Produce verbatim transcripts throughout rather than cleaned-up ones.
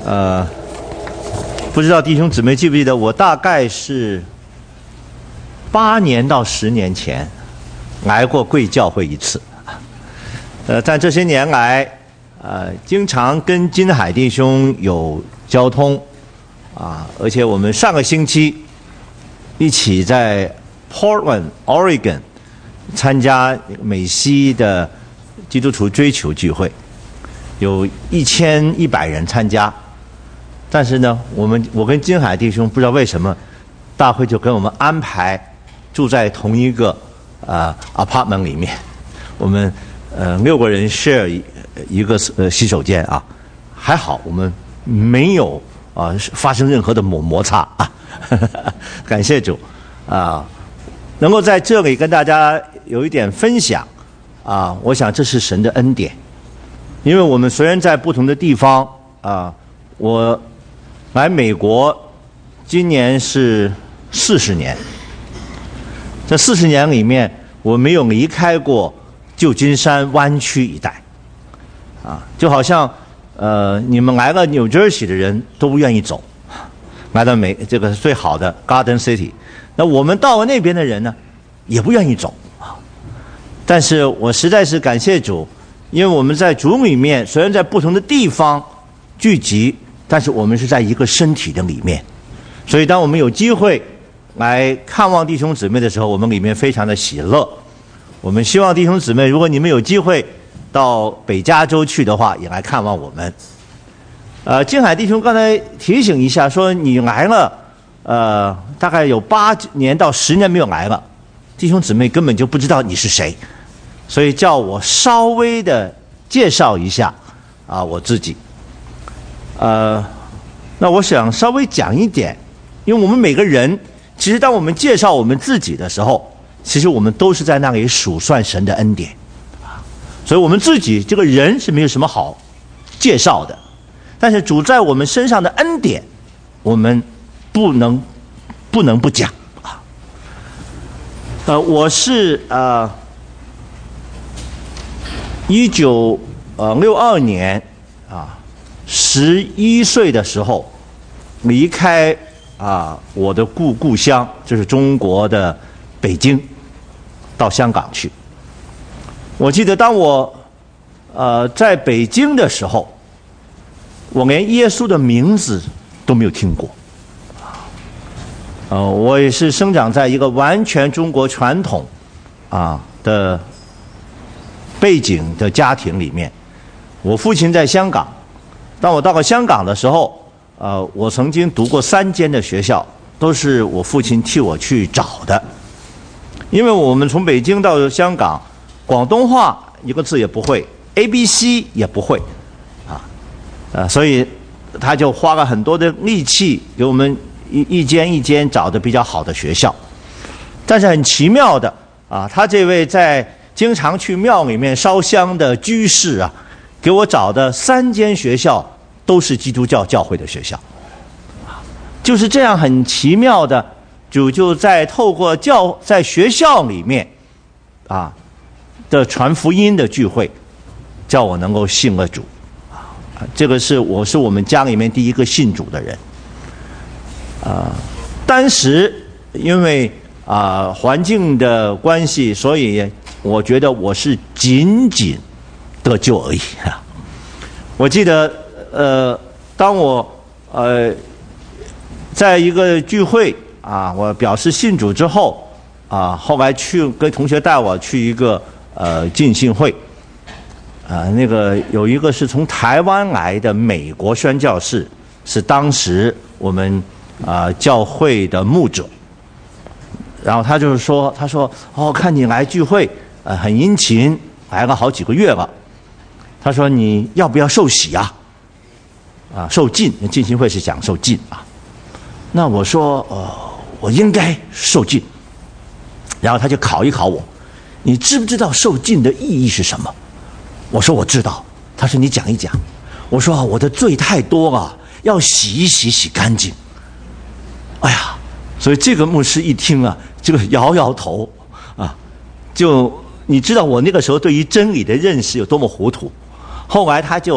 呃，不知道弟兄姊妹记不记得，我大概是八年到十年前来过贵教会一次。呃，但这些年来，呃，经常跟金海弟兄有交通，啊，而且我们上个星期一起在 Portland、Oregon 参加美西的基督徒追求聚会，有一千一百人参加。但是呢，我们我跟金海弟兄不知道为什么，大会就跟我们安排住在同一个呃 apartment 里面，我们呃六个人 share 一一个呃洗手间啊，还好我们没有啊、呃、发生任何的摩摩擦啊，感谢主啊，能够在这里跟大家有一点分享啊，我想这是神的恩典，因为我们虽然在不同的地方啊，我来美国今年是四十年，这四十年里面我没有离开过旧金山湾区一带，啊，就好像呃你们来了 New Jersey 的人都不愿意走，来到美这个最好的 Garden City， 那我们到了那边的人呢也不愿意走啊。但是我实在是感谢主，因为我们在主里面虽然在不同的地方聚集，但是我们是在一个身体的里面，所以当我们有机会来看望弟兄姊妹的时候，我们里面非常的喜乐。我们希望弟兄姊妹，如果你们有机会到北加州去的话，也来看望我们。呃，金海弟兄刚才提醒一下，说你来了，呃，大概有八年到十年没有来了，弟兄姊妹根本就不知道你是谁，所以叫我稍微的介绍一下啊我自己。呃，那我想稍微讲一点，因为我们每个人，其实当我们介绍我们自己的时候，其实我们都是在那里数算神的恩典，所以我们自己这个人是没有什么好介绍的，但是主在我们身上的恩典，我们不能不能不讲啊。呃，我是呃一九呃六二年啊。十一岁的时候，离开啊我的故故乡，就是中国的北京，到香港去。我记得当我呃在北京的时候，我连耶稣的名字都没有听过。呃，我也是生长在一个完全中国传统啊的背景的家庭里面。我父亲在香港。当我到了香港的时候，呃，我曾经读过三间的学校，都是我父亲替我去找的。因为我们从北京到香港，广东话一个字也不会 ，A B C 也不会，啊，呃，所以他就花了很多的力气给我们一一间一间找的比较好的学校。但是很奇妙的啊，他这位在经常去庙里面烧香的居士啊，给我找的三间学校都是基督教教会的学校，就是这样很奇妙的，主就在透过教在学校里面啊的传福音的聚会，叫我能够信了主啊，这个是我是我们家里面第一个信主的人啊。当时因为啊环境的关系，所以我觉得我是仅仅得救而已啊！我记得，呃，当我呃在一个聚会啊，我表示信主之后啊，后来去跟同学带我去一个呃浸信会，啊，那个有一个是从台湾来的美国宣教士，是当时我们啊教会的牧者，然后他就是说，他说哦，看你来聚会，呃，很殷勤，来了好几个月了。他说你要不要受洗啊？啊，受浸，浸信会是讲受浸啊。那我说，呃，我应该受浸。然后他就考一考我，你知不知道受浸的意义是什么？我说我知道。他说你讲一讲。我说我的罪太多了，要洗一洗，洗干净。哎呀，所以这个牧师一听啊，这个摇摇头啊，就你知道我那个时候对于真理的认识有多么糊涂。后来他就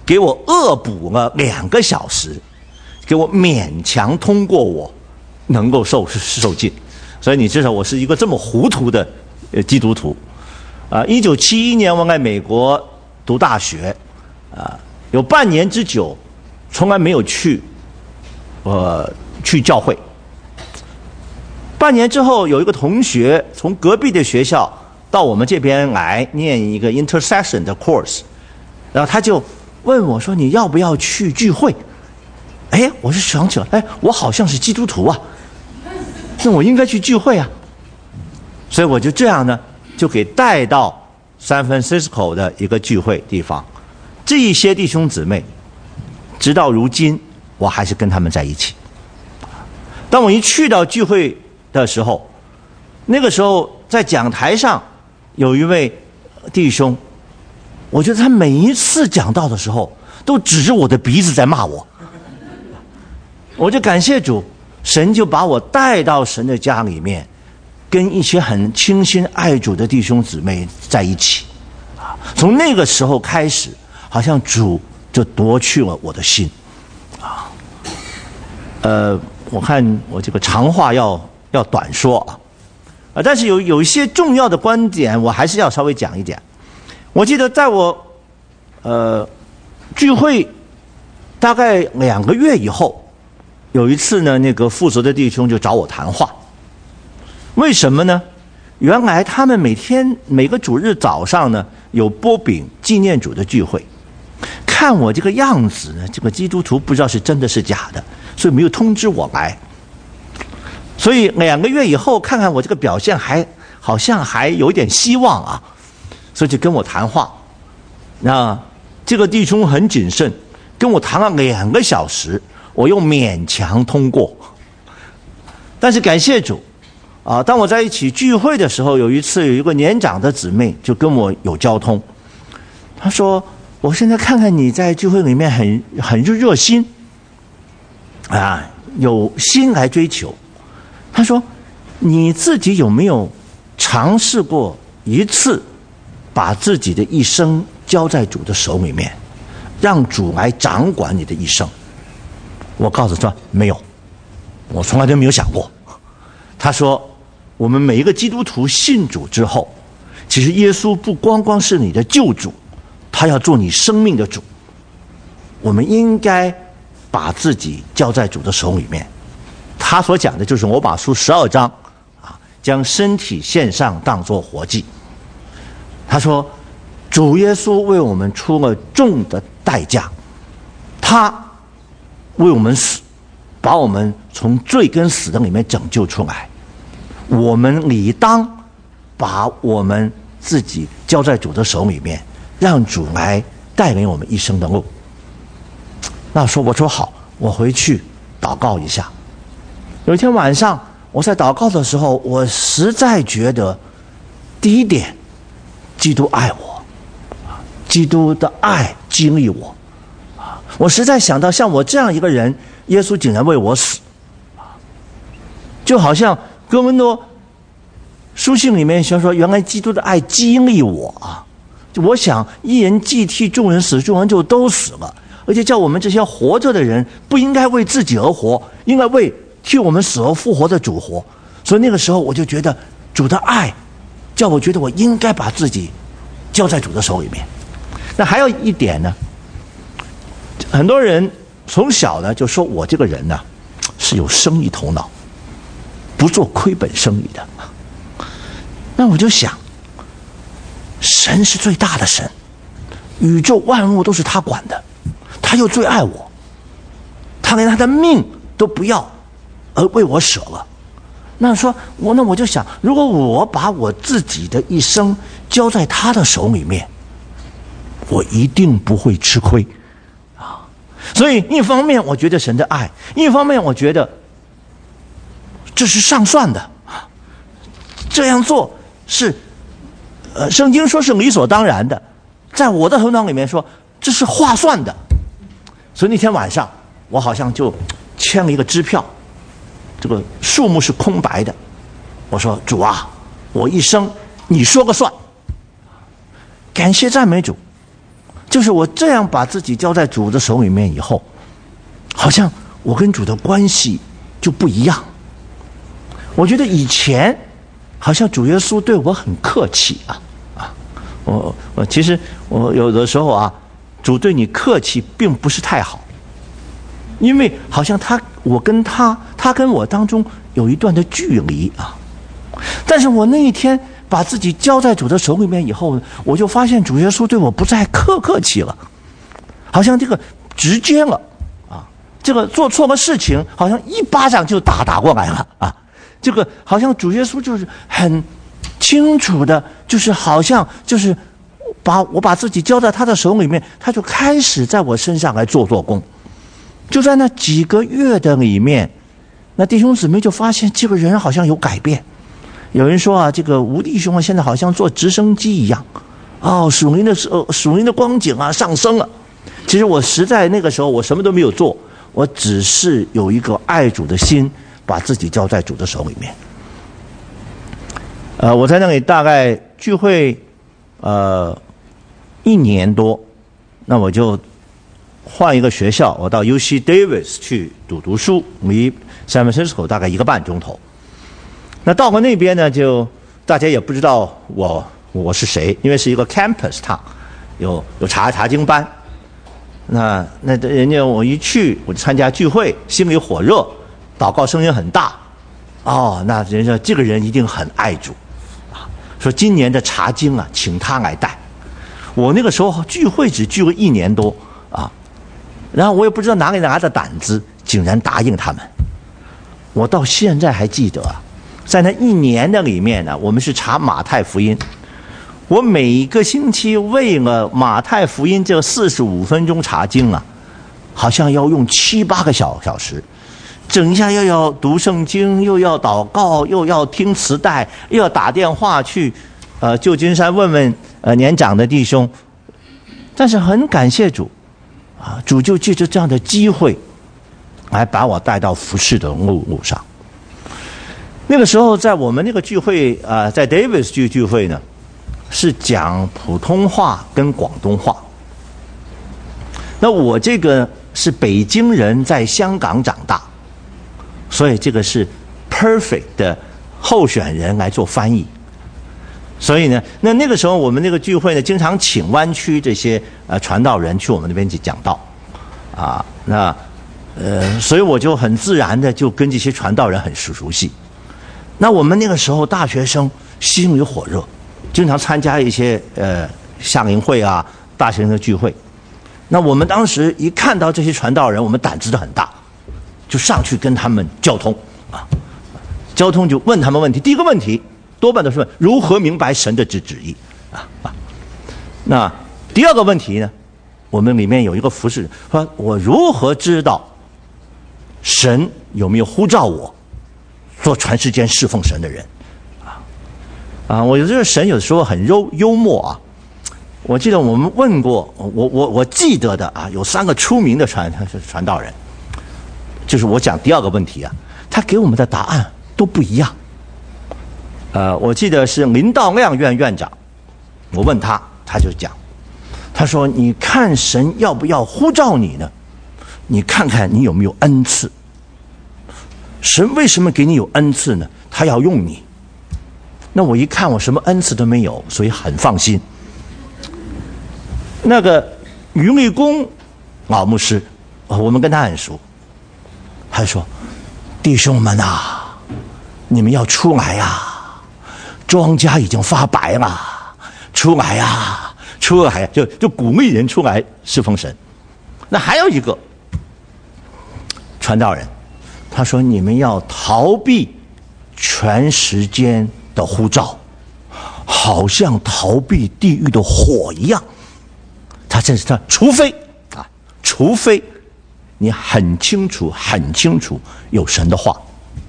给我恶补了两个小时，给我勉强通过我能够受受尽。所以你知道我是一个这么糊涂的呃基督徒啊！一九七一年我在美国读大学啊，有半年之久从来没有去呃去教会。半年之后，有一个同学从隔壁的学校到我们这边来念一个 intercession 的 course， 然后他就问我说：“你要不要去聚会？”哎，我是想起来，哎，我好像是基督徒啊，那我应该去聚会啊。所以我就这样呢，就给带到 San Francisco 的一个聚会地方。这一些弟兄姊妹，直到如今，我还是跟他们在一起。当我一去到聚会的时候，那个时候在讲台上有一位弟兄，我觉得他每一次讲道的时候都指着我的鼻子在骂我，我就感谢主，神就把我带到神的家里面，跟一些很倾心爱主的弟兄姊妹在一起啊。从那个时候开始，好像主就夺去了我的心啊。呃，我看我这个长话要要短说啊，啊，但是有有一些重要的观点，我还是要稍微讲一讲。我记得在我呃聚会大概两个月以后，有一次呢，那个负责的弟兄就找我谈话。为什么呢？原来他们每天每个主日早上呢有波饼纪念主的聚会，看我这个样子呢，这个基督徒不知道是真的是假的，所以没有通知我来。所以两个月以后，看看我这个表现还好像还有一点希望啊，所以就跟我谈话。那这个弟兄很谨慎，跟我谈了两个小时，我又勉强通过。但是感谢主啊，当我在一起聚会的时候，有一次有一个年长的姊妹就跟我有交通，她说：“我现在看看你在聚会里面很很热心啊，有心来追求。”他说：“你自己有没有尝试过一次，把自己的一生交在主的手里面，让主来掌管你的一生？”我告诉他没有，我从来都没有想过。他说：“我们每一个基督徒信主之后，其实耶稣不光光是你的救主，他要做你生命的主。我们应该把自己交在主的手里面。”他所讲的就是罗马书十二章啊，将身体献上当作活祭。他说，主耶稣为我们出了重的代价，他为我们死，把我们从罪跟死的里面拯救出来。我们理当把我们自己交在主的手里面，让主来带领我们一生的路。那说我说好，我回去祷告一下。有一天晚上，我在祷告的时候，我实在觉得，第一点，基督爱我，基督的爱经历我，我实在想到像我这样一个人，耶稣竟然为我死，就好像哥林多书信里面说说，原来基督的爱经历我啊！就我想，一人既替众人死，众人就都死了，而且叫我们这些活着的人，不应该为自己而活，应该为替我们死而复活的主活。所以那个时候我就觉得主的爱叫我觉得我应该把自己交在主的手里面。那还有一点呢，很多人从小呢就说我这个人呢是有生意头脑，不做亏本生意的。那我就想，神是最大的神，宇宙万物都是他管的，他又最爱我，他连他的命都不要而为我舍了。那说我那我就想，如果我把我自己的一生交在他的手里面，我一定不会吃亏啊。所以一方面我觉得神的爱，一方面我觉得这是上算的，这样做是呃圣经说是理所当然的，在我的头脑里面说这是划算的。所以那天晚上我好像就签了一个支票，这个数目是空白的。我说主啊，我一生你说个算。感谢赞美主， 就是我这样把自己交在主的手里面以后，好像我跟主的关系就不一样。我觉得以前好像主耶稣对我很客气啊啊，我我其实我有的时候啊，主对你客气并不是太好，因为好像他我跟他他跟我当中有一段的距离啊。但是我那一天把自己交在主的手里面以后，我就发现主耶稣对我不再客客气了，好像这个直接了啊，这个做错了事情，好像一巴掌就打打过来了啊。这个好像主耶稣就是很清楚的，就是好像就是把我把自己交在他的手里面，他就开始在我身上来做做工。就在那几个月的里面，那弟兄姊妹就发现这个人好像有改变。有人说啊，这个吴弟兄啊，现在好像坐直升机一样，哦，属灵的呃属灵的光景啊上升了。其实我实在那个时候我什么都没有做，我只是有一个爱主的心，把自己交在主的手里面。呃，我在那里大概聚会呃一年多，那我就换一个学校，我到 U C Davis 去读读书，离 San Francisco 大概一个半钟头。那到了那边呢，就大家也不知道我我是谁，因为是一个 campus town， 有有查查经班。那那人家我一去，我就参加聚会，心里火热，祷告声音很大。哦，那人家这个人一定很爱主啊，说今年的查经啊，请他来带。我那个时候聚会只聚了一年多啊，然后我也不知道哪里拿的胆子，竟然答应他们。我到现在还记得啊。在那一年的里面呢，我们是查马太福音。我每一个星期为了马太福音这四十五分钟查经啊，好像要用七八个小小时，整一下又要读圣经，又要祷告，又要听磁带，又要打电话去呃旧金山问问呃年长的弟兄。但是很感谢主啊，主就借着这样的机会，来把我带到服事的路路上。那个时候在我们那个聚会啊、呃，在 Davis 聚聚会呢，是讲普通话跟广东话。那我这个是北京人，在香港长大，所以这个是 perfect 的候选人来做翻译。所以呢，那那个时候我们那个聚会呢，经常请湾区这些呃传道人去我们那边去讲道，啊，那呃，所以我就很自然的就跟这些传道人很熟熟悉。那我们那个时候大学生心里火热，经常参加一些呃夏令会啊、大学生的聚会。那我们当时一看到这些传道人，我们胆子都很大，就上去跟他们交通啊，交通就问他们问题。第一个问题多半都是问如何明白神的旨旨意啊啊。那第二个问题呢，我们里面有一个服事，说我如何知道神有没有呼召我做全世界侍奉神的人啊啊！我觉得神有时候很幽幽默啊。我记得我们问过，我我我记得的啊，有三个出名的传传道人，就是我讲第二个问题啊，他给我们的答案都不一样。呃，我记得是林道亮院院长，我问他，他就讲，他说：“你看神要不要呼召你呢？你看看你有没有恩赐。神为什么给你有恩赐呢？他要用你。那我一看我什么恩赐都没有，所以很放心。那个于立功老牧师，我们跟他很熟，他说：弟兄们啊，你们要出来呀、啊！庄稼已经发白了，出来呀、啊，出来、啊！就就鼓励人出来侍奉神。那还有一个传道人。”他说：“你们要逃避全时间的呼召，好像逃避地狱的火一样。他这是他，除非啊，除非你很清楚、很清楚有神的话。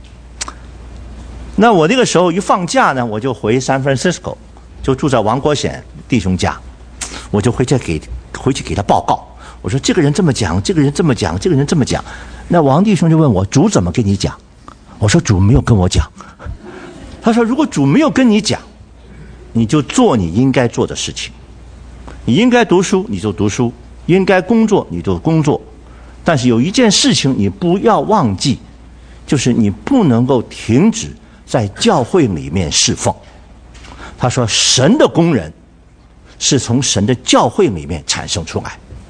那我那个时候一放假呢，我就回 San Francisco， 就住在王国显弟兄家，我就回去给回去给他报告。我说这个人这么讲，这个人这么讲，这个人这么讲。”那王弟兄就问我：“主怎么跟你讲？”我说：“主没有跟我讲。”他说：“如果主没有跟你讲，你就做你应该做的事情。 你应该读书你就读书，应该工作你就工作，但是有一件事情你不要忘记，就是你不能够停止在教会里面侍奉。他说神的工人是从神的教会里面产生出来。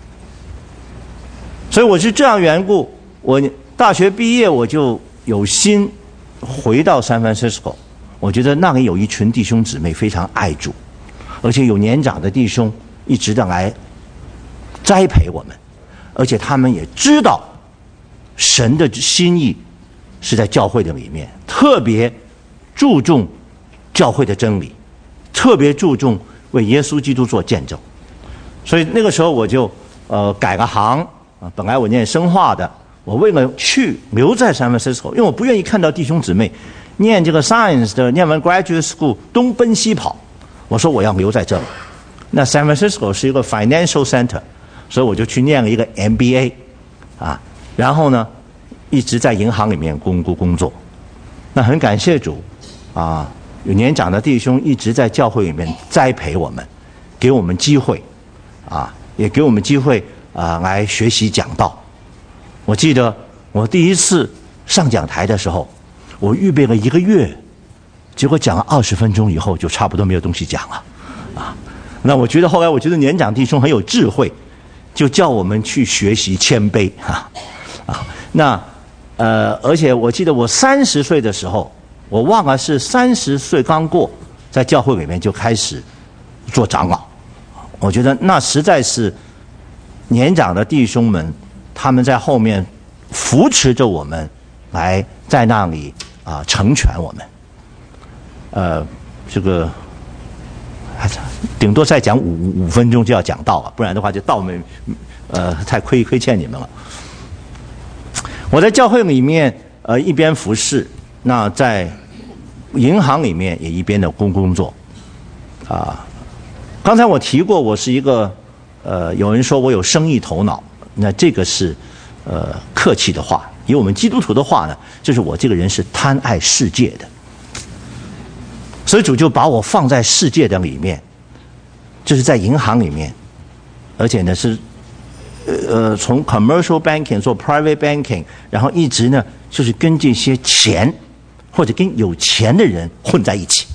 所以我是这样缘故，我大学毕业我就有心回到 San Francisco。 我觉得那里有一群弟兄姊妹非常爱主，而且有年长的弟兄一直的来栽培我们，而且他们也知道神的心意是在教会的里面，特别注重教会的真理，特别注重为耶稣基督做见证。所以那个时候我就呃改个行啊，本来我念生化的，我为了去留在 San Francisco， 因为我不愿意看到弟兄姊妹念这个 science 的，念完 graduate school 东奔西跑，我说我要留在这里。那 San Francisco 是一个 financial center， 所以我就去念了一个 M B A 啊，然后呢一直在银行里面工工作。那很感谢主啊，有年长的弟兄一直在教会里面栽培我们，给我们机会啊，也给我们机会啊来学习讲道。我记得我第一次上讲台的时候，我预备了一个月，结果讲了二十分钟以后就差不多没有东西讲了啊。那我觉得后来我觉得年长弟兄很有智慧，就叫我们去学习谦卑啊啊。那呃，而且我记得我三十岁的时候，我忘了是三十岁刚过，在教会里面就开始做长老。我觉得那实在是年长的弟兄们，他们在后面扶持着我们，来在那里啊成全我们。呃，这个顶多再讲五五分钟就要讲道了，不然的话就道没呃太亏亏欠你们了。我在教会里面呃一边服侍，那在银行里面也一边的工工作啊。刚才我提过，我是一个呃有人说我有生意头脑，那这个是呃客气的话，以我们基督徒的话呢，就是我这个人是贪爱世界的，所以主就把我放在世界的里面，就是在银行里面，而且呢是呃从 commercial banking 做 private banking， 然后一直呢就是跟这些钱或者跟有钱的人混在一起。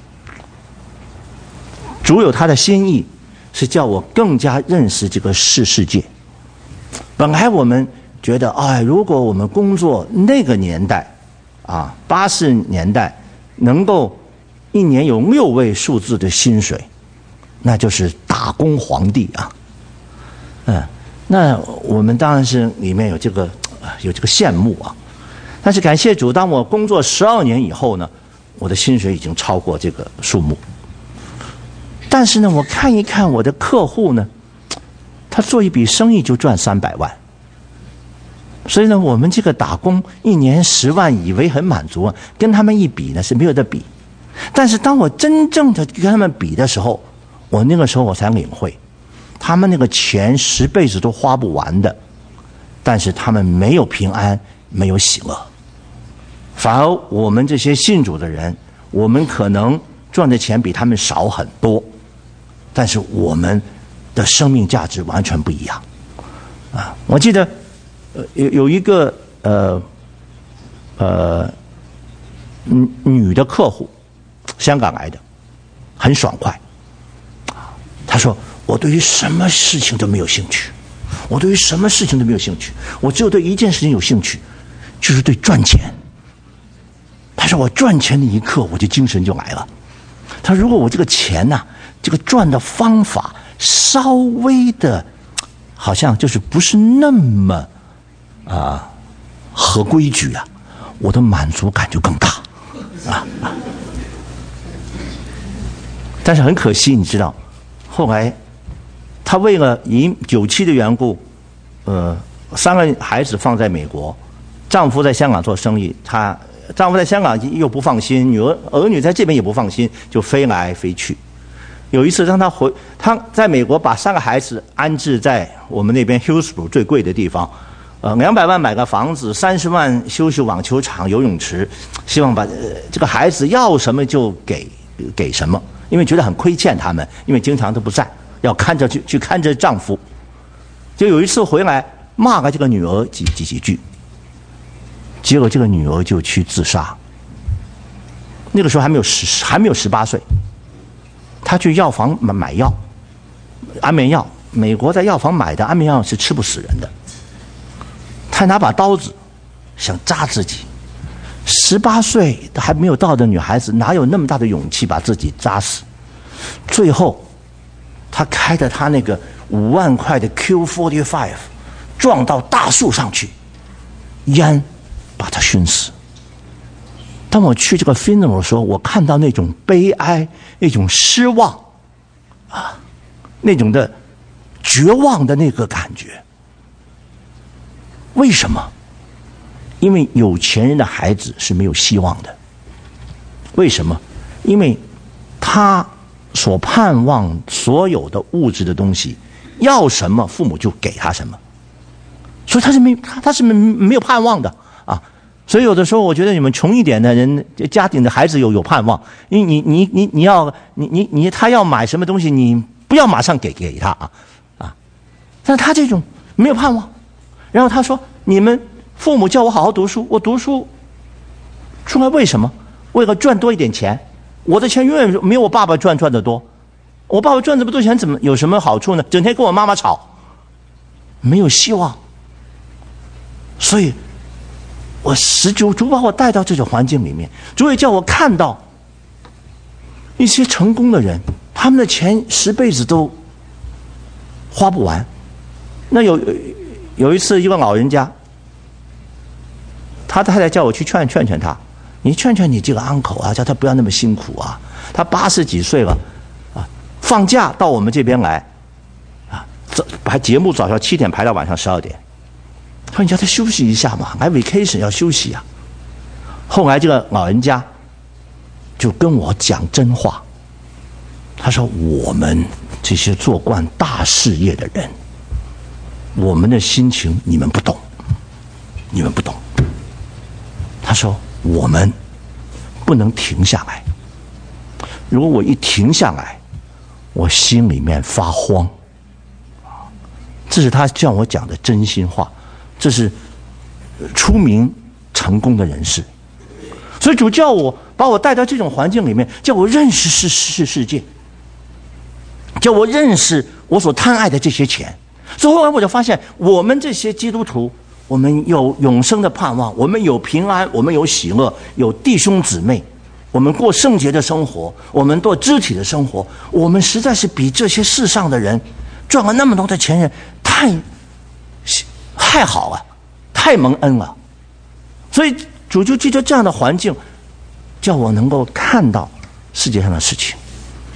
主有他的心意，是叫我更加认识这个世世界。本来我们觉得，哎，如果我们工作那个年代，啊，八十年代能够一年有六位数字的薪水，那就是打工皇帝啊。嗯，那我们当然是里面有这个有这个羡慕啊。但是感谢主，当我工作十二年以后呢，我的薪水已经超过这个数目。但是呢，我看一看我的客户呢，他做一笔生意就赚三百万，所以呢，我们这个打工一年十万，以为很满足啊，跟他们一比呢是没有得比。但是当我真正的跟他们比的时候，我那个时候我才领会，他们那个钱十辈子都花不完的，但是他们没有平安，没有喜乐。反而我们这些信主的人，我们可能赚的钱比他们少很多，但是我们的生命价值完全不一样啊！我记得呃有有一个呃呃女女的客户，香港来的，很爽快。她说：“我对于什么事情都没有兴趣，我对于什么事情都没有兴趣，我只有对一件事情有兴趣，就是对赚钱。”他说：“我赚钱的一刻，我就精神就来了。”他说：“如果我这个钱呐、啊，这个赚的方法稍微的，好像就是不是那么啊、呃、合规矩啊，我的满足感就更大啊。”但是很可惜，你知道，后来他为了以九七的缘故，呃，三个孩子放在美国，丈夫在香港做生意，他。丈夫在香港又不放心，女儿儿女在这边也不放心，就飞来飞去。有一次让他回，他在美国把三个孩子安置在我们那边 Hillsborough 最贵的地方，呃，两百万买个房子，三十万修修网球场、游泳池，希望把、呃、这个孩子要什么就给给什么，因为觉得很亏欠他们，因为经常都不在， 要看着去去看着丈夫。就有一次回来骂了这个女儿几几几句，结果这个女儿就去自杀。那个时候还没有十还没有十八岁，她去药房买买药，安眠药。美国在药房买的安眠药是吃不死人的。她拿把刀子想扎自己，十八岁还没有到的女孩子哪有那么大的勇气把自己扎死？最后，她开着她那个五万块的 Q 四十五撞到大树上去，烟把她熏死。当我去这个 funeral 的时候，我看到那种悲哀、那种失望，啊，那种的绝望的那个感觉。为什么？因为有钱人的孩子是没有希望的。为什么？因为他所盼望所有的物质的东西，要什么父母就给他什么，所以他是没他他是没没有盼望的啊。所以有的时候我觉得你们穷一点的人家庭的孩子有有盼望，因为你你你你要你你你他要买什么东西，你不要马上给给他啊啊！但他这种没有盼望，然后他说：“你们父母叫我好好读书，我读书出来为什么？为了赚多一点钱。我的钱永远没有我爸爸赚赚得多。我爸爸赚这么多钱，怎么有什么好处呢？整天跟我妈妈吵，没有希望。所以。”我十主主把我带到这种环境里面，主也叫我看到一些成功的人，他们的钱十辈子都花不完。那有有一次，一个老人家，他太太叫我去劝劝劝他，你劝劝你这个 uncle 啊，叫他不要那么辛苦啊。他八十几岁了啊，放假到我们这边来啊，排节目早上七点排到晚上十二点。他说：“你叫他休息一下嘛，来 vacation 要休息啊。”后来这个老人家就跟我讲真话，他说：“我们这些做惯大事业的人，我们的心情你们不懂，你们不懂。”他说：“我们不能停下来，如果我一停下来，我心里面发慌。”这是他向我讲的真心话。这是出名成功的人士，所以主叫我把我带到这种环境里面，叫我认识世世世界，叫我认识我所贪爱的这些钱。所以后来我就发现，我们这些基督徒，我们有永生的盼望，我们有平安，我们有喜乐，有弟兄姊妹，我们过圣洁的生活，我们过肢体的生活，我们实在是比这些世上的人赚了那么多的钱人太。太好了，太蒙恩了，所以主就借着这样的环境，叫我能够看到世界上的事情。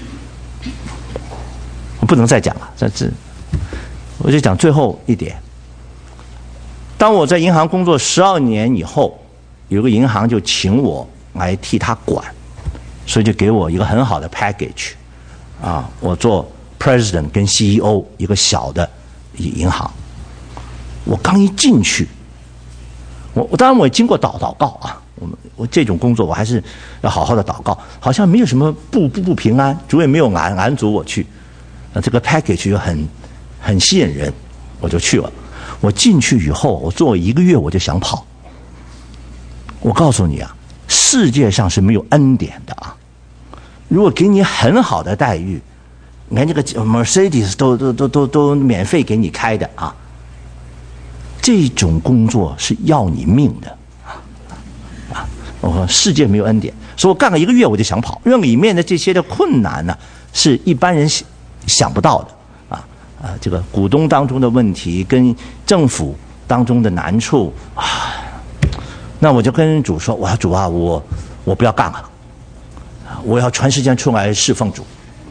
我不能再讲了，这这，我就讲最后一点。当我在银行工作十二年以后，有个银行就请我来替他管，所以就给我一个很好的 package， 啊，我做 president 跟 C E O 一个小的银行。我刚一进去，我我当然我也经过祷祷告啊，我们我这种工作我还是要好好的祷告，好像没有什么不不不平安，主也没有拦拦阻我去，那这个 package 又很很吸引人，我就去了。我进去以后，我做一个月我就想跑。我告诉你啊，世界上是没有恩典的啊！如果给你很好的待遇，你看这个 Mercedes 都都都都都免费给你开的啊。这种工作是要你命的，啊！我说世界没有恩典，所以我干了一个月我就想跑，因为里面的这些的困难呢，是一般人想不到的啊啊！这个股东当中的问题，跟政府当中的难处啊，那我就跟主说：“我说主啊，我我不要干了，我要全时间出来侍奉主。”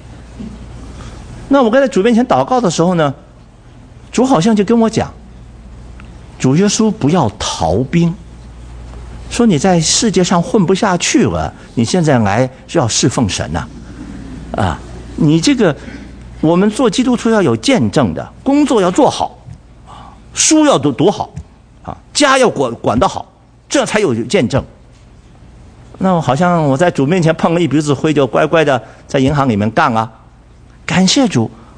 那我跟在主面前祷告的时候呢，主好像就跟我讲。主耶稣不要逃兵，说你在世界上混不下去了，你现在来是要侍奉神呐、啊，啊，你这个我们做基督徒要有见证的，工作要做好，书要读读好，啊，家要管管得好，这才有见证。那我好像我在主面前碰了一鼻子灰，就乖乖的在银行里面干啊，感谢主。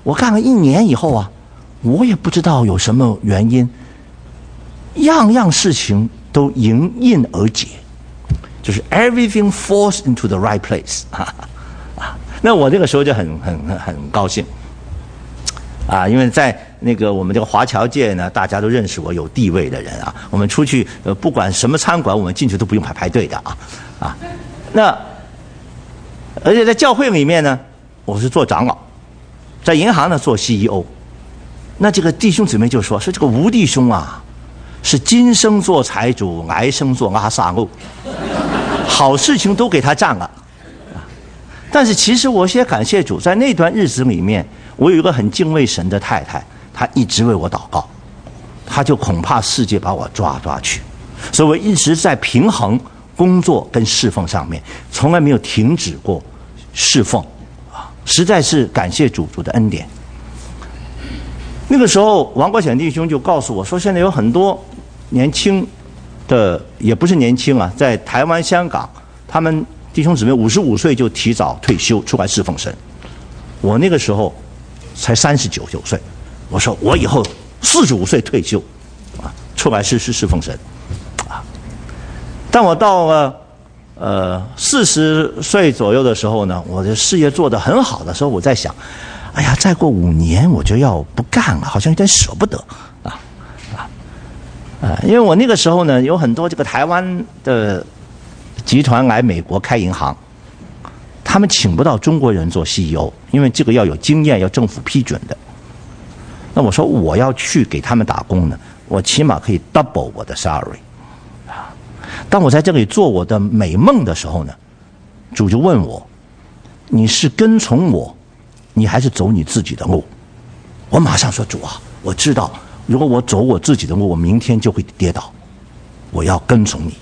我干了一年以后啊，我也不知道有什么原因，样样事情都迎刃而解，就是 everything falls into the right place 啊啊！那我这个时候就很很很很高兴啊，因为在那个我们这个华侨界呢，大家都认识我有地位的人啊。我们出去呃，不管什么餐馆，我们进去都不用排排队的啊啊。那而且在教会里面呢，我是做长老，在银行呢做 C E O。那这个弟兄姊妹就说：“说这个吴弟兄啊，是今生做财主，来生做阿萨路，好事情都给他占了。”但是其实我也感谢主，在那段日子里面，我有一个很敬畏神的太太，她一直为我祷告，她就恐怕世界把我抓抓去，所以我一直在平衡工作跟侍奉上面，从来没有停止过侍奉啊！实在是感谢主主的恩典。那个时候，王国显弟兄就告诉我说，现在有很多年轻的，也不是年轻啊，在台湾、香港，他们弟兄姊妹五十五岁就提早退休出来侍奉神。我那个时候才三十九九岁，我说我以后四十五岁退休，啊，出来侍侍侍奉神，啊。但我到了呃四十岁左右的时候呢，我的事业做得很好的时候，我在想，哎呀，再过五年我就要不干了，好像有点舍不得啊啊啊！因为我那个时候呢，有很多这个台湾的集团来美国开银行，他们请不到中国人做 C E O， 因为这个要有经验，要政府批准的。那我说我要去给他们打工呢，我起码可以 double 我的 salary 啊！当我在这里做我的美梦的时候呢，主就问我：你是跟从我，你还是走你自己的路？我马上说：主啊，我知道，如果我走我自己的路，我明天就会跌倒，我要跟从你。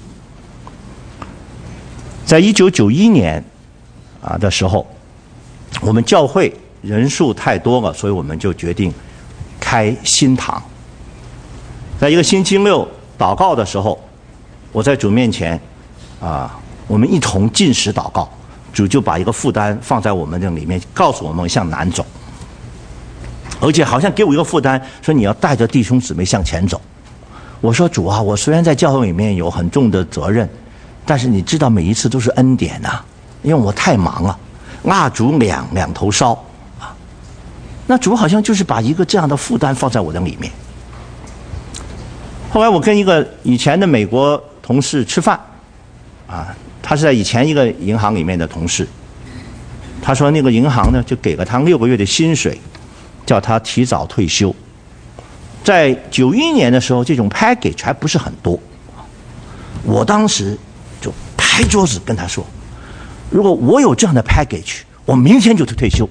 在一九九一年啊的时候，我们教会人数太多了，所以我们就决定开新堂。在一个星期六祷告的时候，我在主面前啊，我们一同禁食祷告，主就把一个负担放在我们这里面，告诉我们向南走，而且好像给我一个负担，说你要带着弟兄姊妹向前走。我说主啊，我虽然在教会里面有很重的责任，但是你知道每一次都是恩典啊，因为我太忙了，蜡烛两两头烧啊。那主好像就是把一个这样的负担放在我的里面。后来我跟一个以前的美国同事吃饭啊，他是在以前一个银行里面的同事，他说那个银行呢就给了他六个月的薪水，叫他提早退休。在九一年的时候，这种 package 还不是很多，我当时就拍桌子跟他说，如果我有这样的 package， 我明天就退休。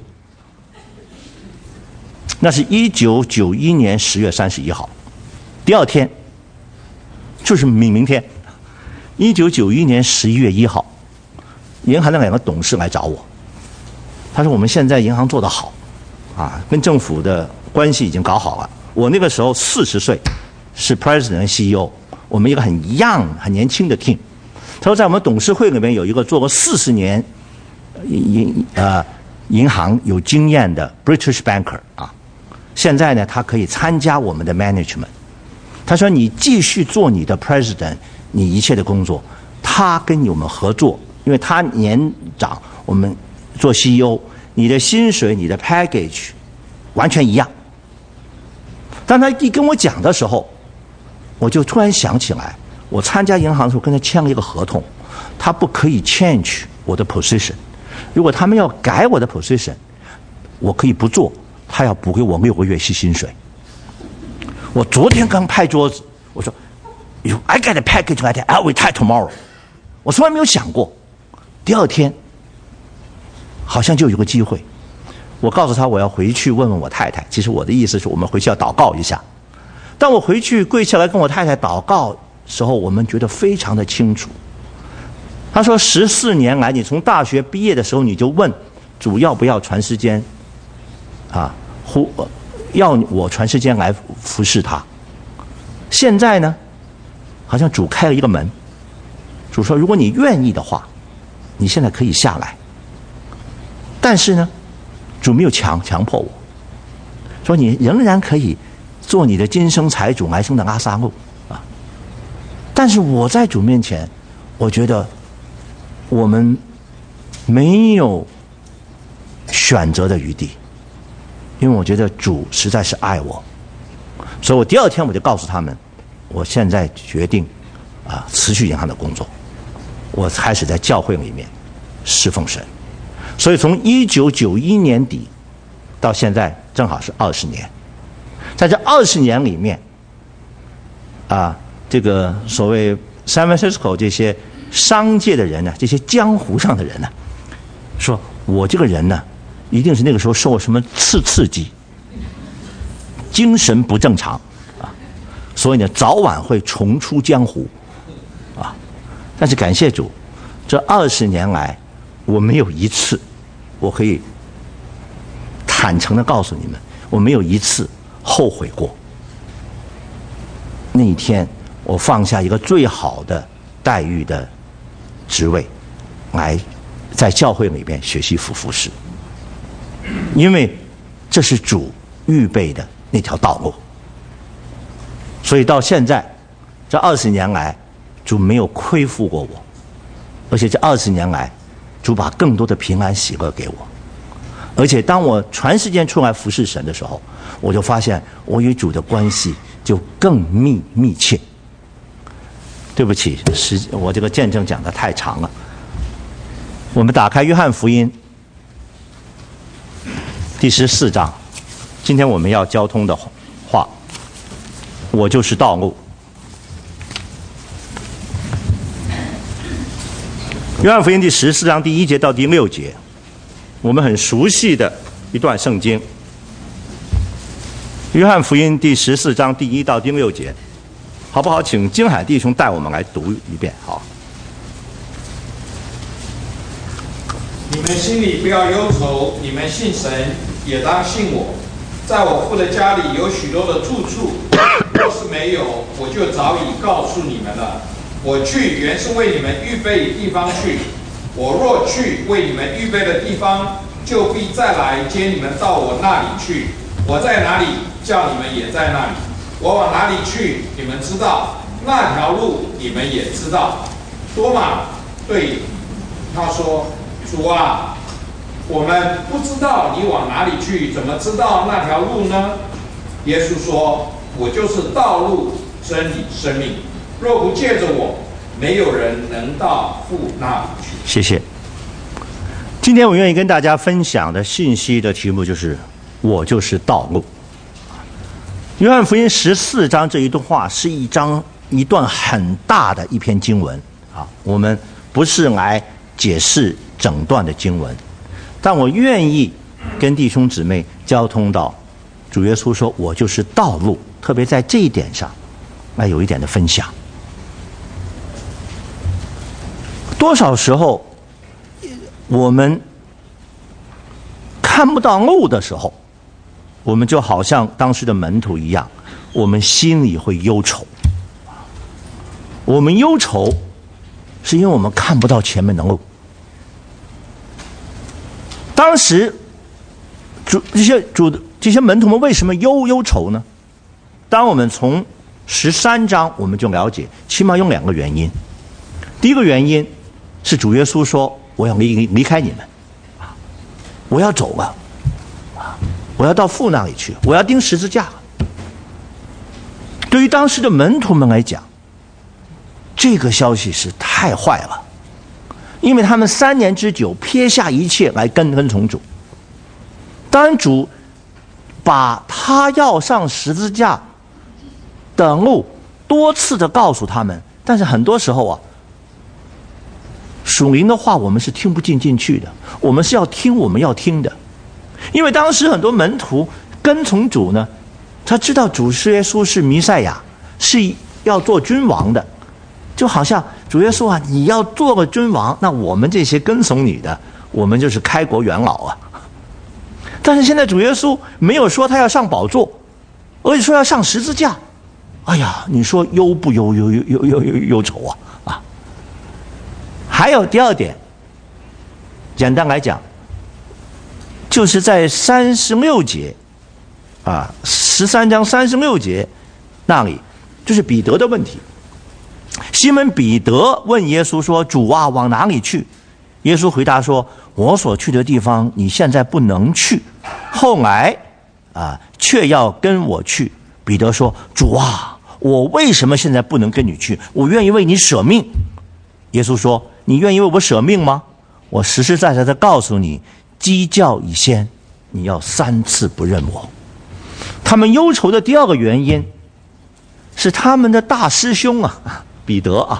那是一九九一年十月三十一号，第二天就是明明天，一九九一年十一月一号，银行的两个董事来找我，他说我们现在银行做得好啊，跟政府的关系已经搞好了。我那个时候四十岁，是 President C E O， 我们一个很 young 很年轻的 team。他说在我们董事会里面有一个做过四十年银呃银行有经验的 British banker 啊，现在呢他可以参加我们的 management。他说你继续做你的 President， 你一切的工作，他跟我们合作，因为他年长，我们做 C E O， 你的薪水你的 package 完全一样。当他一跟我讲的时候，我就突然想起来，我参加银行的时候跟他签了一个合同，他不可以 change 我的 position。如果他们要改我的 position， 我可以不做，他要补给我六个月薪水。我昨天刚拍桌子，我说 I get a package like that, I'll retire tomorrow。 我从来没有想过，第二天好像就有个机会。我告诉他我要回去问问我太太，其实我的意思是我们回去要祷告一下。当我回去跪下来跟我太太祷告时候，我们觉得非常的清楚。他说十四年来，你从大学毕业的时候你就问主要不要传时间啊，呼要我传时间来服侍他。现在呢，好像主开了一个门，主说如果你愿意的话，你现在可以下来。但是呢，主没有强强迫我， 说你仍然可以做你的今生财主，来生的阿萨路啊。但是我在主面前，我觉得我们没有选择的余地，因为我觉得主实在是爱我，所以我第二天我就告诉他们，我现在决定啊辞去银行的工作，我开始在教会里面侍奉神。所以从一九九一年底到现在正好是二十年，在这二十年里面，啊，这个所谓 San Francisco 这些商界的人呢，这些江湖上的人呢，说我这个人呢，一定是那个时候受什么刺刺激，精神不正常啊，所以呢，早晚会重出江湖啊。但是感谢主，这二十年来，我没有一次，我可以坦诚的告诉你们，我没有一次后悔过。那一天，我放下一个最好的待遇的职位，来在教会里边学习服服侍，因为这是主预备的那条道路。所以到现在这二十年来，主没有亏负过我，而且这二十年来，主把更多的平安喜乐给我。而且当我全时间出来服侍神的时候，我就发现我与主的关系就更密密切。对不起，时我这个见证讲得太长了。我们打开约翰福音第十四章，今天我们要交通的话，我就是道路。约翰福音第十四章第一节到第六节，我们很熟悉的一段圣经。约翰福音第十四章第一到第六节，好不好？请金海弟兄带我们来读一遍。好。 你们心里不要忧愁，你们信神也当信我。在我父的家里有许多的住处，若是没有，我就早已告诉你们了。我去原是为你们预备地方去。我若去为你们预备的地方，就必再来接你们到我那里去。我在哪里，叫你们也在那里。我往哪里去，你们知道；那条路你们也知道。多马对他说：“主啊，我们不知道你往哪里去，怎么知道那条路呢？”耶稣说：“我就是道路、真理、生命。若不借着我，没有人能到父那里去。” 谢谢。今天我愿意跟大家分享的信息的题目就是“我就是道路”。约翰福音十四章这一段话是一章一段很大的一篇经文啊，我们不是来解释整段的经文，但我愿意跟弟兄姊妹交通到主耶稣说我就是道路，特别在这一点上来有一点的分享。多少时候我们看不到路的时候，我们就好像当时的门徒一样，我们心里会忧愁。我们忧愁是因为我们看不到前面的路。当时主这些主这些门徒们为什么忧忧愁呢？当我们从十三章我们就了解，起码有两个原因。第一个原因是主耶稣说我要离离开你们，我要走了，我要到父那里去，我要钉十字架。对于当时的门徒们来讲，这个消息是太坏了，因为他们三年之久撇下一切来跟跟从主。当然主把他要上十字架的路多次的告诉他们，但是很多时候啊，属灵的话我们是听不进进去的，我们是要听我们要听的。因为当时很多门徒跟从主呢，他知道主耶稣是弥赛亚，是要做君王的，就好像主耶稣啊，你要做个君王，那我们这些跟从你的，我们就是开国元老啊。但是现在主耶稣没有说他要上宝座，而且说要上十字架。哎呀，你说忧不忧忧忧忧忧忧忧愁啊啊！还有第二点，简单来讲，就是在三十六节啊，十三章三十六节那里，就是彼得的问题。西门彼得问耶稣说：“主啊，往哪里去？”耶稣回答说：“我所去的地方，你现在不能去，后来啊，却要跟我去。”彼得说：“主啊，我为什么现在不能跟你去？我愿意为你舍命。”耶稣说：“你愿意为我舍命吗？我实实在在的告诉你，鸡叫以先，你要三次不认我。”他们忧愁的第二个原因是他们的大师兄啊，彼得啊，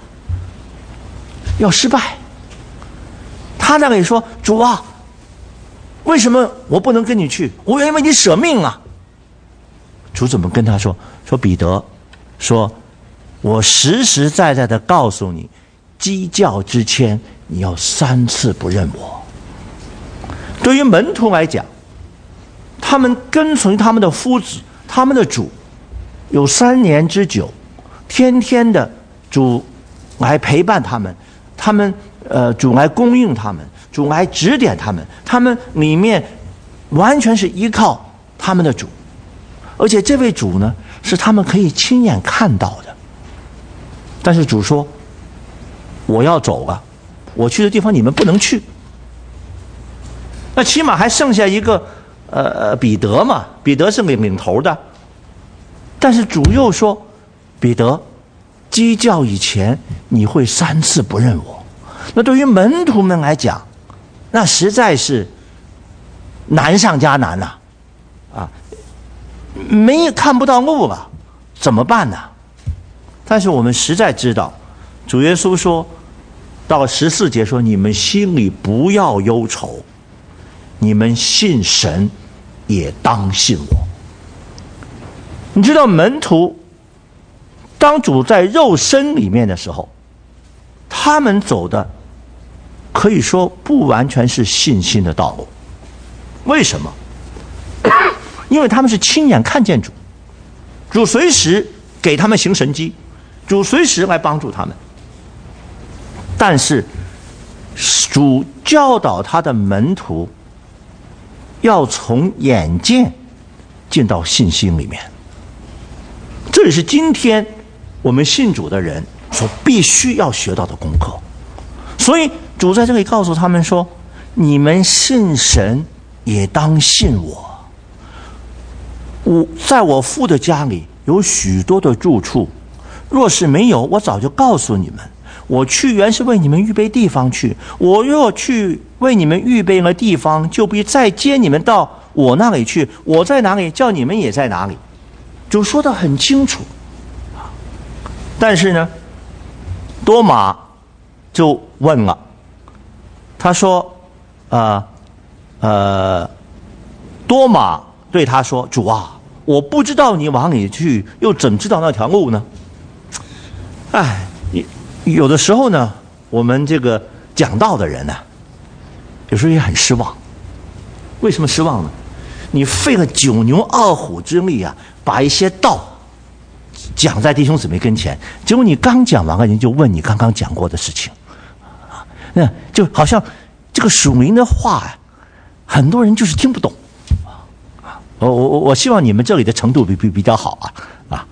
要失败。他那里说：“主啊，为什么我不能跟你去？我愿意为你舍命啊。”主怎么跟他说？说彼得，说我实实在在的告诉你，鸡叫之前你要三次不认我。对于门徒来讲，他们跟随他们的夫子，他们的主有三年之久，天天的主来陪伴他们，他们呃主来供应他们，主来指点他们，他们里面完全是依靠他们的主，而且这位主呢是他们可以亲眼看到的。但是主说：“我要走了，我去的地方你们不能去。”那起码还剩下一个呃彼得嘛，彼得是领领头的。但是主又说：“彼得，鸡叫以前你会三次不认我。”那对于门徒们来讲，那实在是难上加难呐、啊！啊，没看不到路了，怎么办呢？但是我们实在知道，主耶稣说到十四节说：“你们心里不要忧愁，你们信神，也当信我。”你知道门徒当主在肉身里面的时候，他们走的可以说不完全是信心的道路。为什么？因为他们是亲眼看见主，主随时给他们行神迹，主随时来帮助他们。但是主教导他的门徒要从眼见进到信心里面，这也是今天我们信主的人所必须要学到的功课。所以主在这里告诉他们说：“你们信神，也当信我。我在我父的家里有许多的住处，若是没有，我早就告诉你们。我去原是为你们预备地方去，我若去为你们预备了地方，就必再接你们到我那里去。我在哪里，叫你们也在哪里。”主说得很清楚。但是呢，多马就问了，他说：“呃呃，多马对他说：‘主啊，我不知道你往里去，又怎知道那条路呢？’”哎，有的时候呢，我们这个讲道的人呢、啊，有时候也很失望。为什么失望呢？你费了九牛二虎之力啊，把一些道讲在弟兄姊妹跟前，结果你刚讲完了，人就问你刚刚讲过的事情，那就好像这个属灵的话啊，很多人就是听不懂。我我我希望你们这里的程度比比比较好啊啊。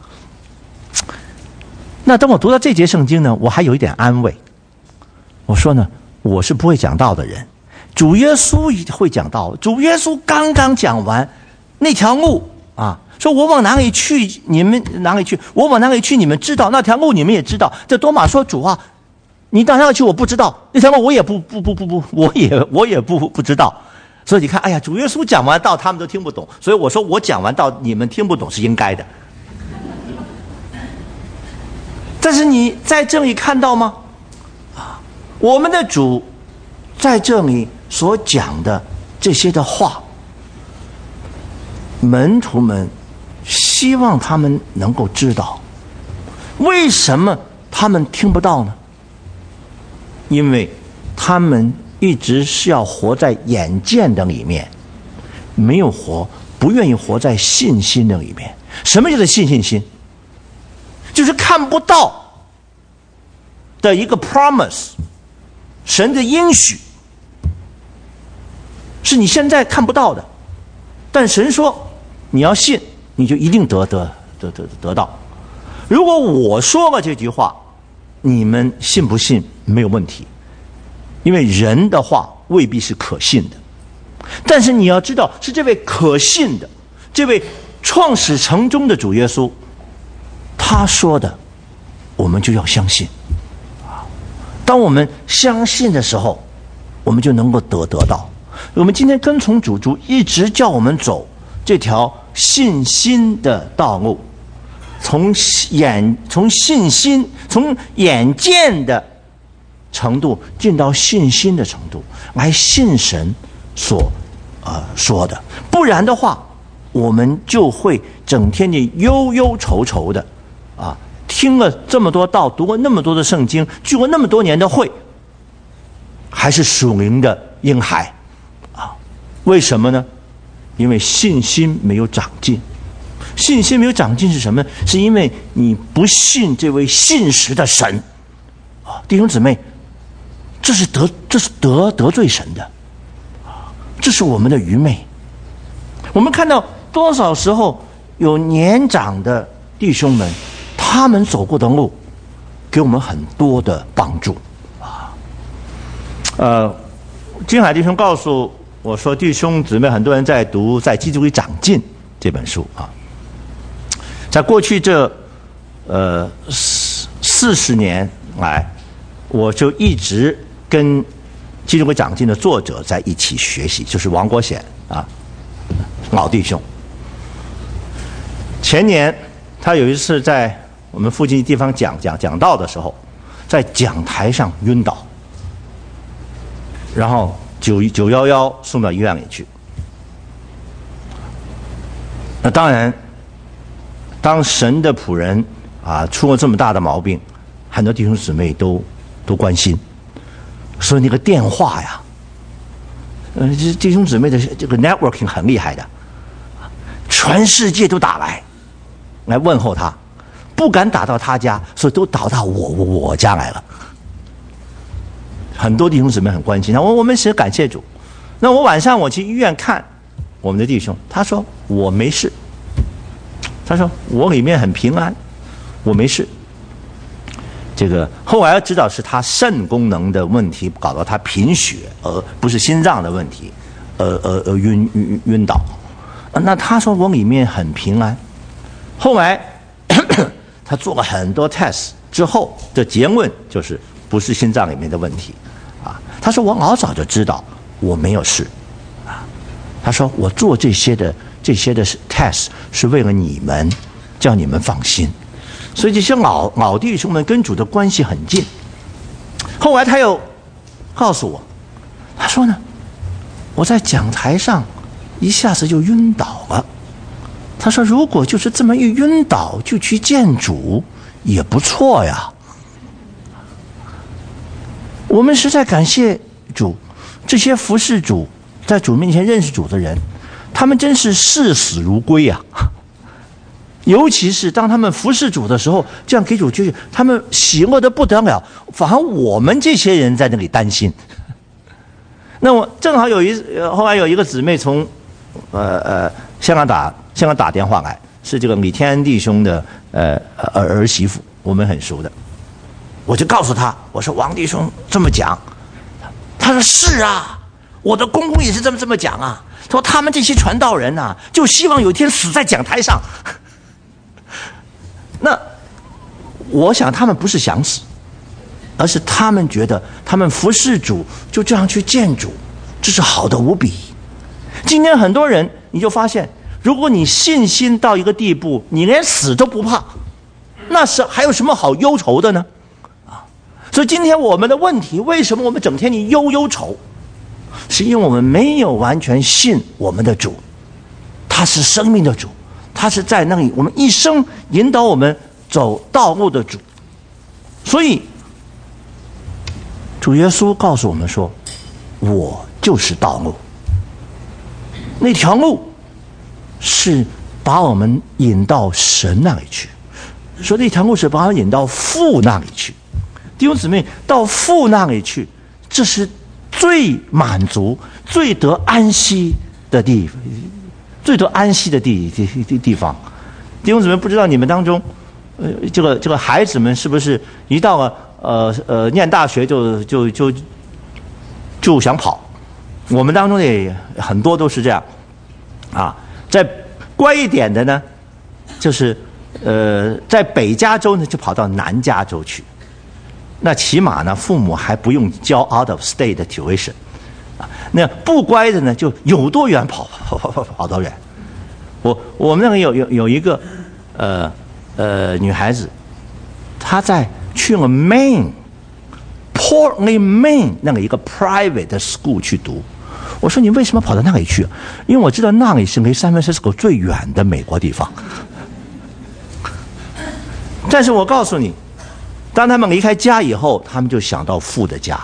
那当我读到这节圣经呢，我还有一点安慰。我说呢，我是不会讲道的人，主耶稣会讲道。主耶稣刚刚讲完那条路啊，说我往哪里去，你们哪里去；我往哪里去，你们知道；那条路你们也知道。这多马说：“主啊，你到哪里去？我不知道。那条路我也不不不不不，我也我也不不知道。”所以你看，哎呀，主耶稣讲完道，他们都听不懂。所以我说，我讲完道，你们听不懂是应该的。但是你在这里看到吗？啊，我们的主在这里所讲的这些的话，门徒们希望他们能够知道，为什么他们听不到呢？因为他们一直是要活在眼见的里面，没有活，不愿意活在信心的里面。什么叫做信信心？就是看不到的一个 promise， 神的应许是你现在看不到的，但神说你要信，你就一定得得得得得到。如果我说了这句话，你们信不信没有问题，因为人的话未必是可信的。但是你要知道，是这位可信的，这位创始成终的主耶稣，他说的，我们就要相信。当我们相信的时候，我们就能够得得到。我们今天跟从主，主一直叫我们走这条信心的道路，从眼从信心从眼见的程度进到信心的程度，来信神所呃说的。不然的话，我们就会整天的忧忧愁愁的啊，听了这么多道，读过那么多的圣经，聚过那么多年的会，还是属灵的婴孩啊？为什么呢？因为信心没有长进。信心没有长进是什么？是因为你不信这位信实的神啊，弟兄姊妹，这是得这是得得罪神的啊，这是我们的愚昧。我们看到多少时候有年长的弟兄们，他们走过的路，给我们很多的帮助啊。呃，金海弟兄告诉我说，弟兄姊妹很多人在读《在基督里长进》这本书啊。在过去这呃四四十年来，我就一直跟《基督里长进》的作者在一起学习，就是王国显啊，老弟兄。前年他有一次在我们附近地方讲讲讲道的时候，在讲台上晕倒，然后九九幺幺送到医院里去。那当然，当神的仆人啊出了这么大的毛病，很多弟兄姊妹都都关心，所以那个电话呀，呃，这弟兄姊妹的这个 networking 很厉害的，全世界都打来，来问候他，不敢打到他家，所以都打到我我我家来了。很多弟兄姊妹很关心他，我我们是感谢主。那我晚上我去医院看我们的弟兄，他说我没事，他说我里面很平安，我没事。这个后来知道是他肾功能的问题，搞到他贫血，而不是心脏的问题，而而而晕晕晕倒。那他说我里面很平安。后来咳咳他做了很多 test 之后的结论就是不是心脏里面的问题啊。他说我老早就知道我没有事啊。他说我做这些的这些的 test 是为了你们，叫你们放心。所以这些老老弟兄们跟主的关系很近。后来他又告诉我，他说呢，我在讲台上一下子就晕倒了。他说如果就是这么一晕倒就去见主也不错呀。我们实在感谢主，这些服侍主在主面前认识主的人，他们真是视死如归啊。尤其是当他们服侍主的时候，这样给主就是他们喜乐的不得了，反而我们这些人在那里担心。那我正好有一后来有一个姊妹从呃呃香港打香港打电话来，是这个李天安弟兄的呃儿儿媳妇，我们很熟的。我就告诉他，我说王弟兄这么讲，他说是啊，我的公公也是这么这么讲啊。他说他们这些传道人啊，就希望有一天死在讲台上。那我想他们不是想死，而是他们觉得他们服侍主就这样去见主，这是好的无比。今天很多人你就发现，如果你信心到一个地步，你连死都不怕，那是还有什么好忧愁的呢？啊，所以今天我们的问题，为什么我们整天你忧忧愁，是因为我们没有完全信我们的主，他是生命的主，他是在那里我们一生引导我们走道路的主。所以主耶稣告诉我们说，我就是道路。那条路是把我们引到神那里去，说那条路是把我们引到父那里去。弟兄姊妹，到父那里去，这是最满足最得安息的地方， 最多安息的地地地地方。弟兄姊妹，不知道你们当中，呃，这个这个孩子们是不是一到了呃呃念大学就就就就想跑？我们当中也很多都是这样，啊，在乖一点的呢，就是呃在北加州呢就跑到南加州去，那起码呢父母还不用交 out of state 的 tuition， 啊，那不乖的呢就有多远跑跑跑跑跑多远。我我们那个有有有一个呃呃女孩子，她在去了 Maine。Portland, Maine 那个一个 private school 去读，我说你为什么跑到那里去？因为我知道那里是离 San Francisco 最远的美国地方。但是我告诉你，当他们离开家以后，他们就想到父的家。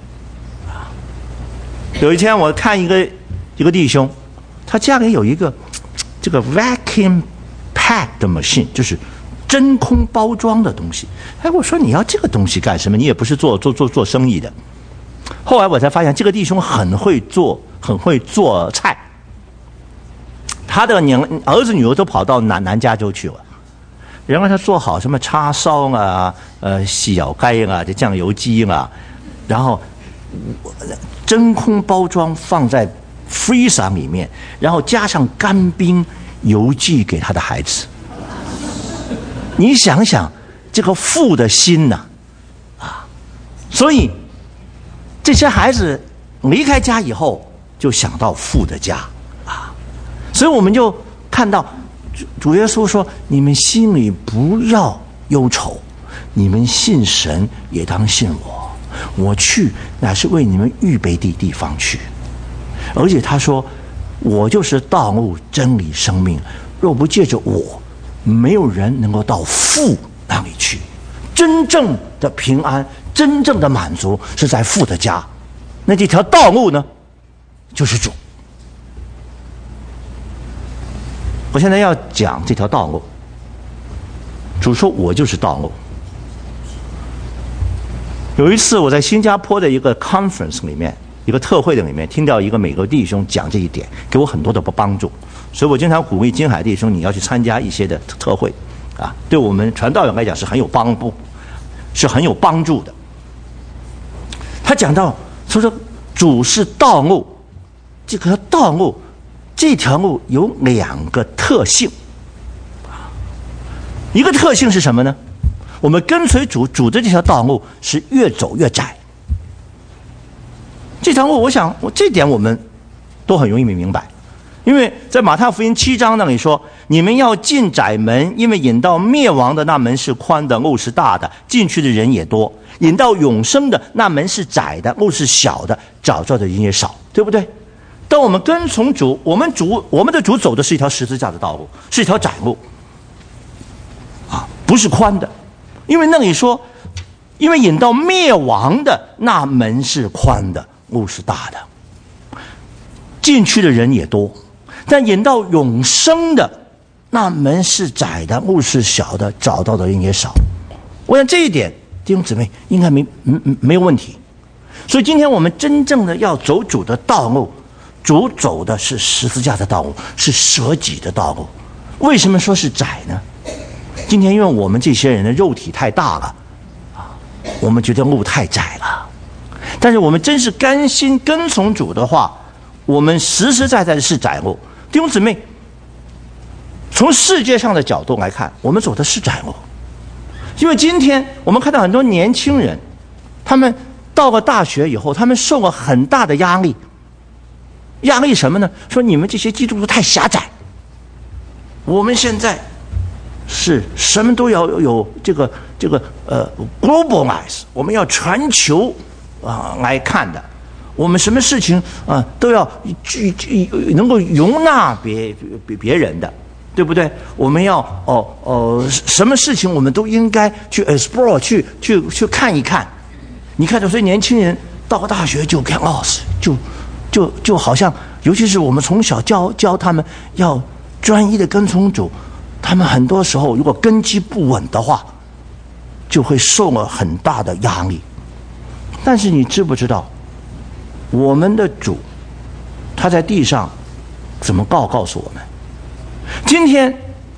有一天我看一个一个弟兄，他家里有一个这个 vacuum pack 的 machine， 就是真空包装的东西。哎，我说你要这个东西干什么？你也不是做做做做生意的。后来我才发现，这个弟兄很会做，很会做菜。他的娘儿子女儿都跑到南南加州去了，然后他做好什么叉烧啊、呃小盖啊、这酱油鸡啊，然后真空包装放在 freezer 里面，然后加上干冰邮寄给他的孩子。你想想这个父的心呐，啊，所以这些孩子离开家以后就想到父的家啊，所以我们就看到主耶稣说：“你们心里不要忧愁，你们信神也当信我，我去乃是为你们预备的地方去。”而且他说：“我就是道路、真理、生命，若不借着我，没有人能够到父那里去。真正的平安，真正的满足是在父的家。那这条道路呢，就是主。”我现在要讲这条道路。主说：“我就是道路。”有一次我在新加坡的一个 conference 里面，一个特会的里面，听到一个美国弟兄讲这一点，给我很多的帮助。所以我经常鼓励金海弟兄，你要去参加一些的特会，啊，对我们传道人来讲是很有帮助，是很有帮助的。他讲到说说主是道路，这个道路，这条路有两个特性，一个特性是什么呢？我们跟随主，主的这条道路是越走越窄。这条路，我想，我这点我们都很容易明白。因为在马太福音七章那里说，你们要进窄门，因为引到灭亡的那门是宽的，路是大的，进去的人也多；引到永生的那门是窄的，路是小的，找着的人也少，对不对？当我们跟从主，我们主我们的主走的是一条十字架的道路，是一条窄路，啊，不是宽的。因为那里说，因为引到灭亡的那门是宽的，路是大的，进去的人也多。但引到永生的那门是窄的，路是小的，找到的人也少。我想这一点弟兄姊妹应该没没没有问题。所以今天我们真正的要走主的道路，主走的是十字架的道路，是舍己的道路。为什么说是窄呢？今天因为我们这些人的肉体太大了啊，我们觉得路太窄了。但是我们真是甘心跟从主的话，我们实实在在的是窄路。弟兄姊妹，从世界上的角度来看，我们走的是窄路。因为今天我们看到很多年轻人，他们到了大学以后，他们受了很大的压力。压力什么呢？说你们这些基督徒太狭窄，我们现在是什么都要有这个这个呃 globalize， 我们要全球啊、呃、来看的。我们什么事情啊、呃、都要去去能够容纳别别别人的，对不对？我们要哦哦什么事情我们都应该去 explore， 去去去看一看。你看，所以年轻人到了大学就 get lost， 就就就好像，尤其是我们从小教教他们要专一的跟从主，他们很多时候如果根基不稳的话，就会受了很大的压力。但是你知不知道？我们的主，他在地上怎么告告诉我们？今天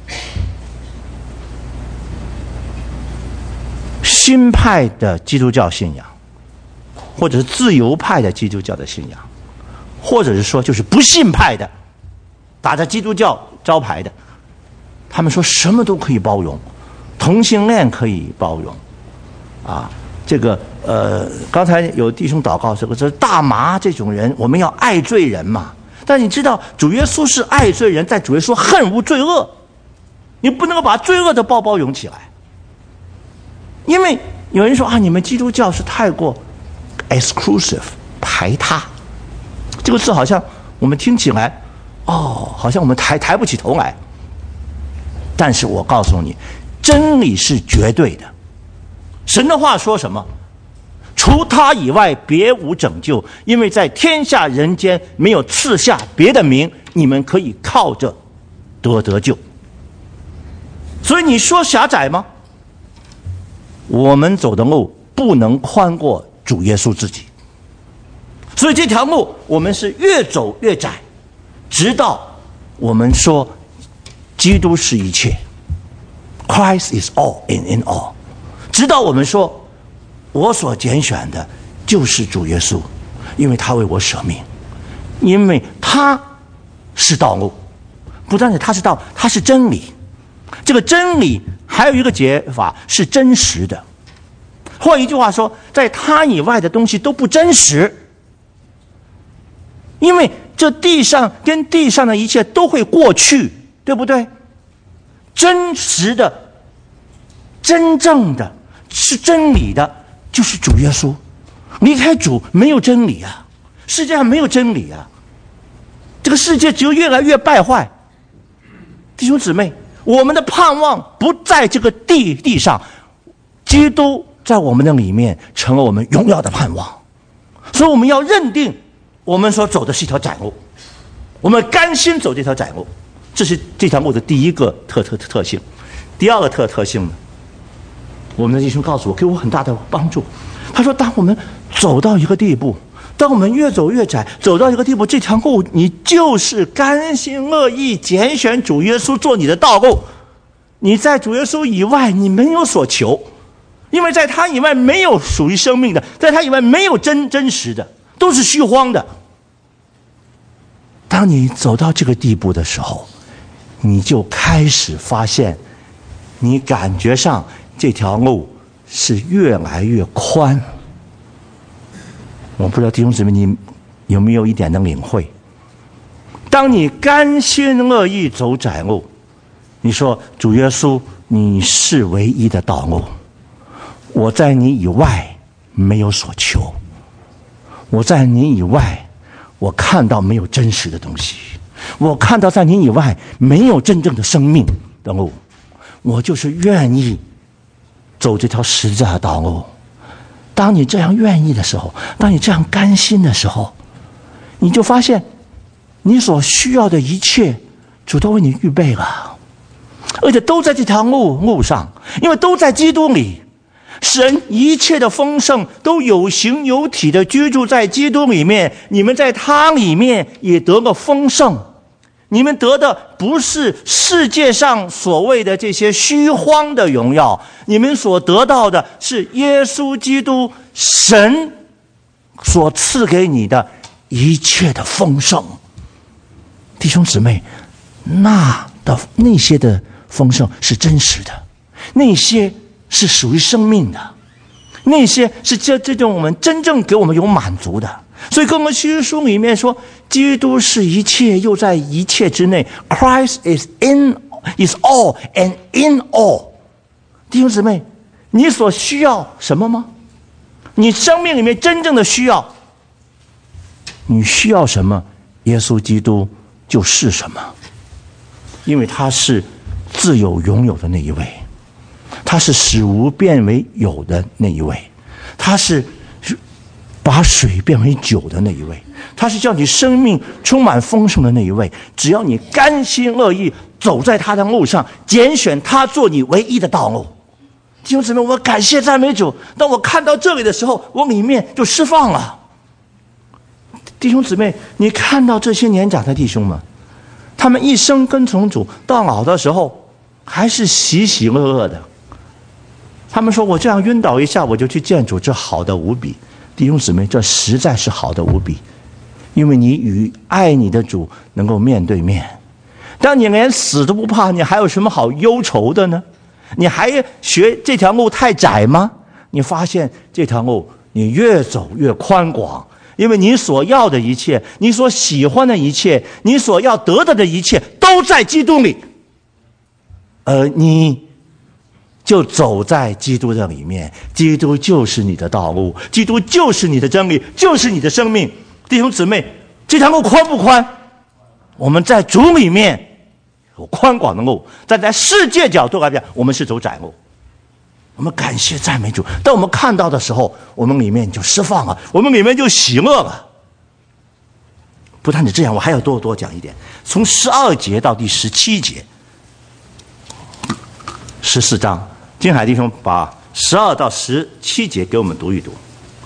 新派的基督教信仰，或者是自由派的基督教的信仰，或者是说就是不信派的，打着基督教招牌的，他们说什么都可以包容，同性恋可以包容，啊，这个呃，刚才有弟兄祷告这个这大麻这种人，我们要爱罪人嘛。但你知道主耶稣是爱罪人，在主耶稣恨无罪恶，你不能够把罪恶的包包容起来。因为有人说啊，你们基督教是太过 exclusive 排他，这个字好像我们听起来哦，好像我们抬抬不起头来。但是我告诉你，真理是绝对的。神的话说什么？除他以外别无拯救，因为在天下人间没有赐下别的名，你们可以靠着得得救。所以你说狭窄吗？我们走的路不能宽过主耶稣自己，所以这条路我们是越走越窄，直到我们说基督是一切， Christ is all and in all， 直到我们说我所拣选的就是主耶稣，因为他为我舍命，因为他是道路，不但是他是道，他是真理。这个真理还有一个解法是真实的，换一句话说，在他以外的东西都不真实，因为这地上跟地上的一切都会过去，对不对？真实的、真正的、是真理的就是主耶稣，离开主没有真理啊，世界上没有真理啊，这个世界只有越来越败坏。弟兄姊妹，我们的盼望不在这个地地上，基督在我们的里面成了我们荣耀的盼望。所以我们要认定我们所走的是一条窄路，我们甘心走这条窄路，这是这条路的第一个特特特性。第二个特特性呢，我们的弟兄告诉我，给我很大的帮助。他说当我们走到一个地步，当我们越走越窄，走到一个地步，这条路你就是甘心乐意拣选主耶稣做你的道路，你在主耶稣以外你没有所求，因为在他以外没有属于生命的，在他以外没有真真实的，都是虚荒的。当你走到这个地步的时候，你就开始发现你感觉上这条路是越来越宽。我不知道弟兄姊妹你有没有一点的领会，当你甘心乐意走窄路，你说主耶稣你是唯一的道路，我在你以外没有所求，我在你以外我看到没有真实的东西，我看到在你以外没有真正的生命的路，我就是愿意走这条十字架的道路。当你这样愿意的时候，当你这样甘心的时候，你就发现你所需要的一切主都为你预备了，而且都在这条路路上，因为都在基督里。神一切的丰盛都有形有体的居住在基督里面，你们在他里面也得了丰盛。你们得的不是世界上所谓的这些虚荒的荣耀，你们所得到的是耶稣基督神所赐给你的一切的丰盛。弟兄姊妹，那的那些的丰盛是真实的，那些是属于生命的，那些是这这种我们真正给我们有满足的。所以哥林多书里面说，基督是一切，又在一切之内。Christ is in, is all and in all。弟兄姊妹，你所需要什么吗？你生命里面真正的需要，你需要什么？耶稣基督就是什么，因为他是自有永有的那一位，他是使无变为有的那一位，他是把水变为酒的那一位，他是叫你生命充满丰盛的那一位。只要你甘心乐意走在他的路上，拣选他做你唯一的道路。弟兄姊妹，我感谢赞美主，当我看到这里的时候，我里面就释放了。弟兄姊妹，你看到这些年长的弟兄们， 他们一生跟从主，到老的时候还是喜喜乐乐的。他们说：“我这样晕倒一下，我就去见主，这好的无比。”弟兄姊妹，这实在是好的无比，因为你与爱你的主能够面对面。当你连死都不怕，你还有什么好忧愁的呢？你还学这条路太窄吗？你发现这条路你越走越宽广，因为你所要的一切，你所喜欢的一切，你所要得到的一切都在基督里，而你就走在基督的里面。基督就是你的道路，基督就是你的真理，就是你的生命。弟兄姊妹，这条路宽不宽？我们在主里面有宽广的路，但在世界角度来讲，我们是走窄路。我们感谢赞美主，当我们看到的时候，我们里面就释放了，我们里面就喜乐了。不但是这样，我还要多多讲一点，从十二节到第十七节，十四章，金海弟兄把十二到十七节给我们读一读。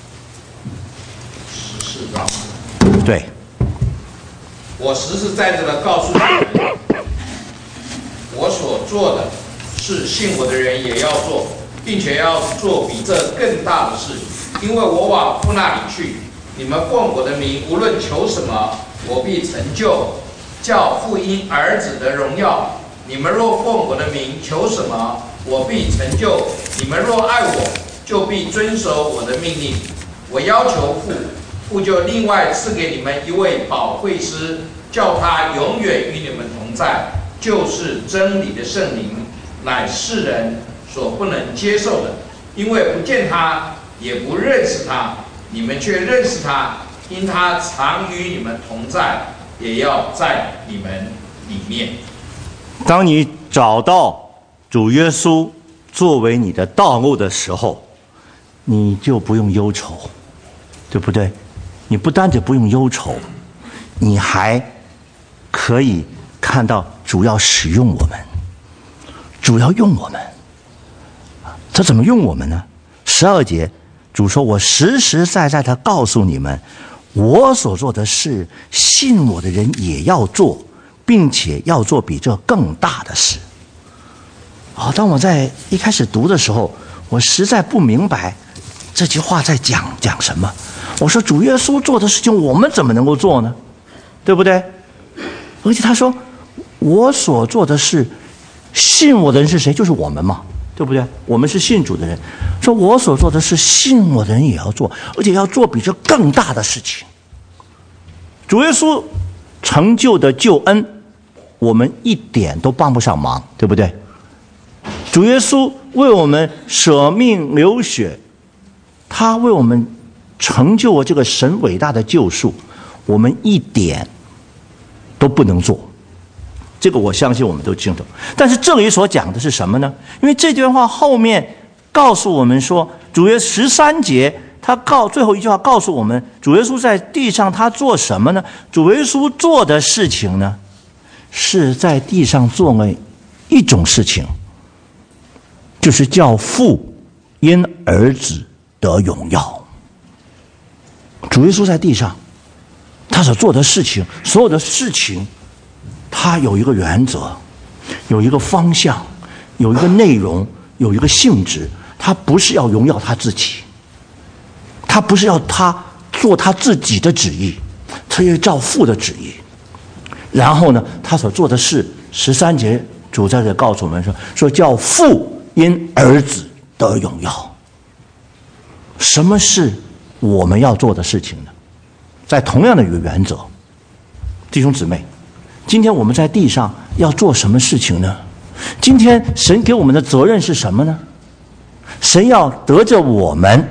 十四章， 对。 我实实在在的告诉你们，我所做的是信我的人也要做，并且要做比这更大的事，因为我往父那里去。你们奉我的名无论求什么，我必成就，叫父因儿子的荣耀。你们若奉我的名求什么，我必成就。你们若爱我，就必遵守我的命令。我要求父，父就另外赐给你们一位保惠师，叫他永远与你们同在，就是真理的圣灵，乃世人所不能接受的，因为不见他，也不认识他。你们却认识他，因他常与你们同在，也要在你们里面。 当你找到主耶稣作为你的道路的时候，你就不用忧愁，对不对？你不单只不用忧愁，你还可以看到主要使用我们，主要用我们。他怎么用我们呢？十二节主说：“我实实在在的告诉你们，我所做的事，信我的人也要做，并且要做比这更大的事。”啊、哦，当我在一开始读的时候，我实在不明白这句话在讲讲什么。我说主耶稣做的事情，我们怎么能够做呢？对不对？而且他说我所做的事，信我的人是谁？就是我们嘛，对不对？我们是信主的人。说我所做的事，信我的人也要做，而且要做比这更大的事情。主耶稣成就的救恩，我们一点都帮不上忙，对不对？主耶稣为我们舍命流血，他为我们成就了这个神伟大的救赎，我们一点都不能做。这个我相信我们都清楚。但是这里所讲的是什么呢？因为这段话后面告诉我们说，主耶稣十三节他告最后一句话告诉我们，主耶稣在地上他做什么呢？主耶稣做的事情呢，是在地上做了一种事情，就是叫父因儿子得荣耀。主耶稣在地上他所做的事情，所有的事情他有一个原则，有一个方向，有一个内容，有一个性质。他不是要荣耀他自己，他不是要他做他自己的旨意，他要照父的旨意。然后呢，他所做的事，十三节主在这告诉我们说，说叫父因儿子得荣耀。什么是我们要做的事情呢？在同样的一个原则，弟兄姊妹，今天我们在地上要做什么事情呢？今天神给我们的责任是什么呢？神要得着我们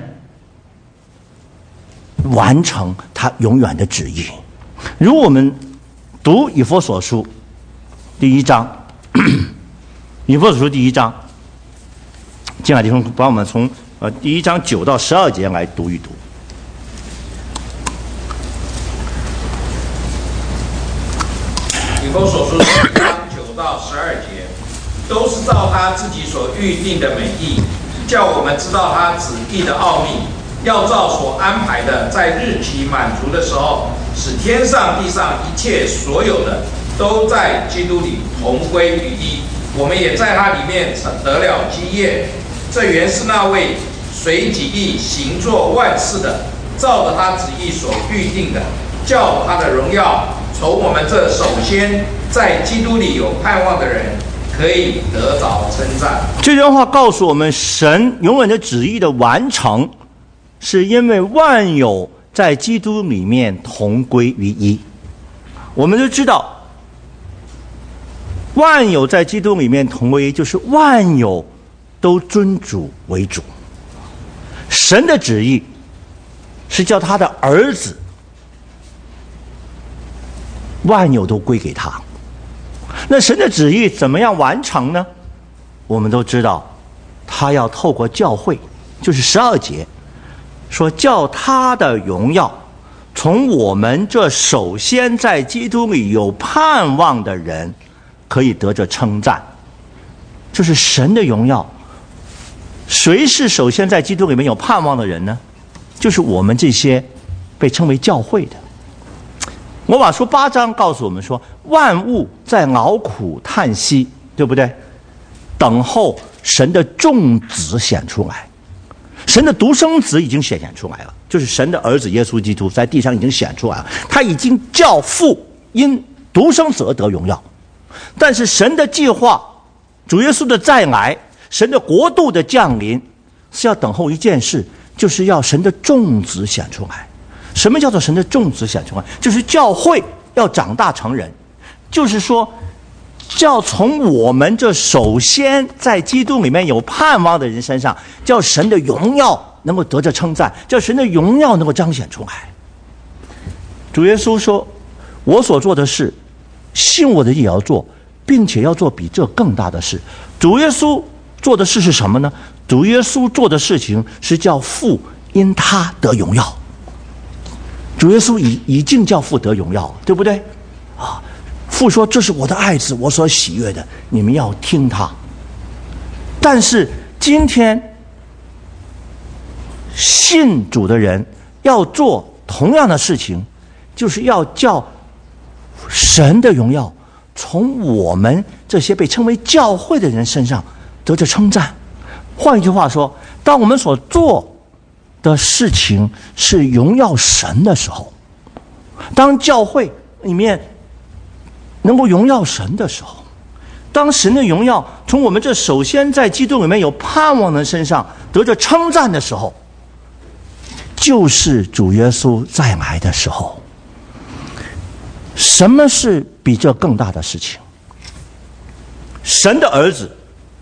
完成他永远的旨意。如果我们读以弗所书第一章，以弗所书第一章，进来弟兄帮我们从呃第一章九到十二节来读一读。 以弗所书一章九到十二节，都是照他自己所预定的美意，叫我们知道他旨意的奥秘，要照所安排的，在日期满足的时候，使天上地上一切所有的都在基督里同归于一。我们也在他里面得了基业。这原是那位随己意行作万事的，照着他旨意所预定的，叫他的荣耀从我们这首先在基督里有盼望的人可以得着称赞。 这段话告诉我们，神永远的旨意的完成，是因为万有在基督里面同归于一。我们都知道，万有在基督里面同归于一，就是万有都尊主为主。神的旨意是叫他的儿子万有都归给他。那神的旨意怎么样完成呢？我们都知道，他要透过教会，就是十二节说，叫他的荣耀从我们这首先在基督里有盼望的人可以得着称赞。就是神的荣耀。谁是首先在基督里面有盼望的人呢？就是我们这些被称为教会的。罗马书八章告诉我们说，万物在劳苦叹息，对不对？等候神的众子显出来。神的独生子已经显现出来了，就是神的儿子耶稣基督在地上已经显出来了，他已经叫父因独生子而得荣耀。但是神的计划，主耶稣的再来，神的国度的降临，是要等候一件事，就是要神的众子显出来。什么叫做神的众子显出来？就是教会要长大成人，就是说叫从我们这首先在基督里面有盼望的人身上，叫神的荣耀能够得着称赞，叫神的荣耀能够彰显出来。主耶稣说，我所做的事信我的也要做，并且要做比这更大的事。主耶稣做的事是什么呢？主耶稣做的事情是叫父因他得荣耀。主耶稣已已经叫父得荣耀，对不对？啊，父说这是我的爱子，我所喜悦的，你们要听他。但是今天信主的人要做同样的事情，就是要叫神的荣耀从我们这些被称为教会的人身上得着称赞。换一句话说，当我们所做的事情是荣耀神的时候，当教会里面能够荣耀神的时候，当神的荣耀从我们这首先在基督里面有盼望的身上得着称赞的时候，就是主耶稣再来的时候。什么是比这更大的事情？神的儿子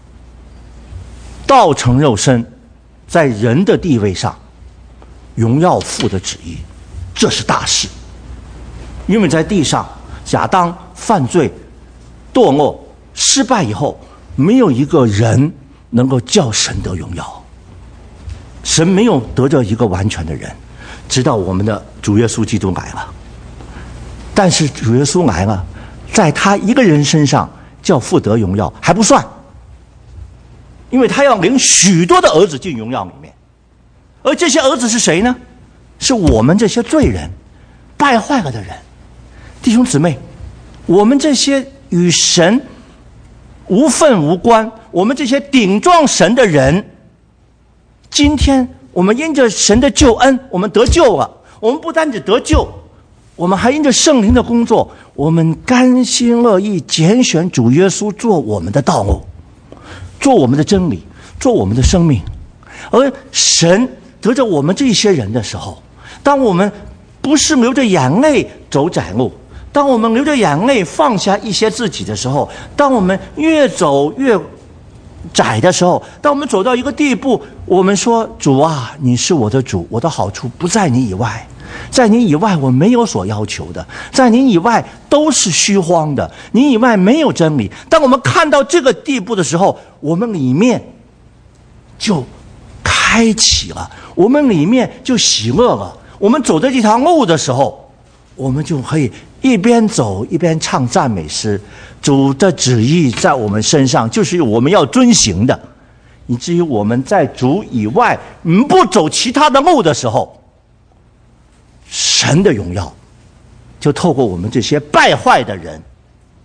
道成肉身，在人的地位上荣耀父的旨意，这是大事。因为在地上亚当犯罪堕落失败以后，没有一个人能够叫神得荣耀，神没有得着一个完全的人，直到我们的主耶稣基督来了。但是主耶稣来了，在他一个人身上叫父得荣耀还不算，因为他要领许多的儿子进荣耀里面。而这些儿子是谁呢？是我们这些罪人，败坏了的人。弟兄姊妹，我们这些与神无分无关，我们这些顶撞神的人，今天我们因着神的救恩，我们得救了。我们不单只得救，我们还因着圣灵的工作，我们甘心乐意拣选主耶稣做我们的道路，做我们的真理，做我们的生命。而神得着我们这些人的时候，当我们不是流着眼泪走窄路，当我们流着眼泪放下一些自己的时候，当我们越走越窄的时候，当我们走到一个地步，我们说主啊，你是我的主，我的好处不在你以外，在你以外我没有所要求的，在你以外都是虚荒的，你以外没有真理。当我们看到这个地步的时候，我们里面就开启了，我们里面就喜乐了。我们走在这条路的时候，我们就可以一边走一边唱赞美诗。主的旨意在我们身上，就是我们要遵行的，以至于我们在主以外不走其他的路的时候，神的荣耀就透过我们这些败坏的人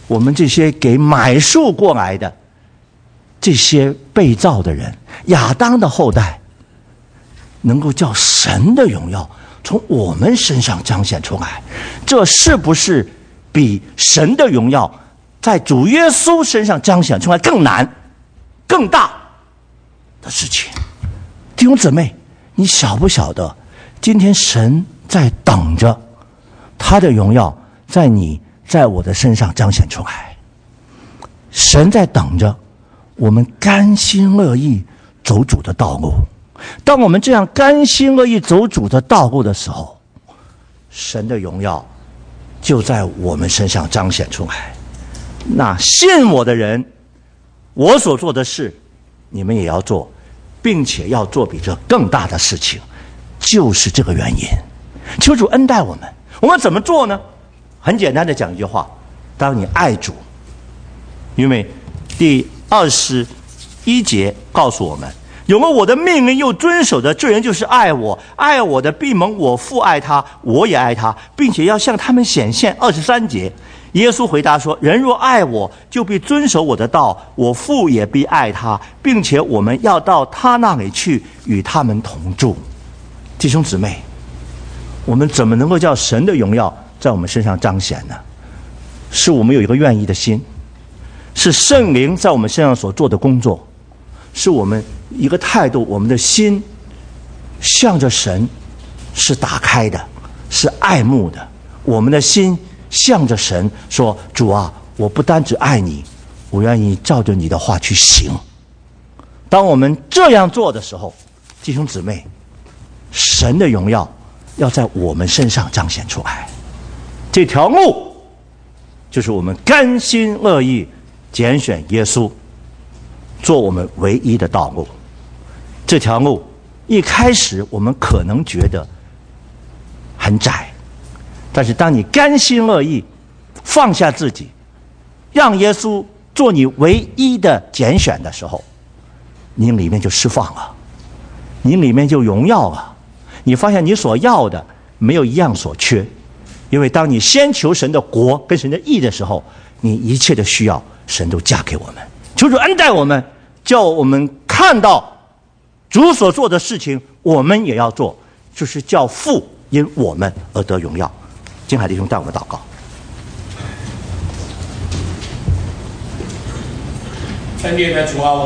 我们这些给买赎过来的这些被造的人，亚当的后代，能够叫神的荣耀从我们身上彰显出来，这是不是比神的荣耀在主耶稣身上彰显出来更难、更大的事情？弟兄姊妹，你晓不晓得，今天神在等着他的荣耀在你在我的身上彰显出来。神在等着我们甘心乐意走主的道路。当我们这样甘心乐意走主的道路的时候，神的荣耀就在我们身上彰显出来。那信我的人，我所做的事你们也要做，并且要做比这更大的事情，就是这个原因。求主恩待我们。我们怎么做呢？很简单的讲一句话，当你爱主，因为第二十一节告诉我们，有了我的命令又遵守的，这人就是爱我，爱我的必蒙我父爱他，我也爱他，并且要向他们显现。二十三节耶稣回答说，人若爱我，就必遵守我的道，我父也必爱他，并且我们要到他那里去，与他们同住。弟兄姊妹，我们怎么能够叫神的荣耀在我们身上彰显呢？是我们有一个愿意的心，是圣灵在我们身上所做的工作，是我们一个态度，我们的心向着神是打开的，是爱慕的。我们的心向着神说，主啊，我不单只爱你，我愿意照着你的话去行。当我们这样做的时候，弟兄姊妹，神的荣耀要在我们身上彰显出来。这条路就是我们甘心乐意拣选耶稣做我们唯一的道路。这条路一开始我们可能觉得很窄，但是当你甘心乐意放下自己，让耶稣做你唯一的拣选的时候，你里面就释放了，你里面就荣耀了。你发现你所要的没有一样所缺，因为当你先求神的国跟神的义的时候，你一切的需要神都加给我们。求主恩待我们，叫我们看到主所做的事情我们也要做，就是叫父因我们而得荣耀。金海弟兄带我们祷告。 恩典的主啊，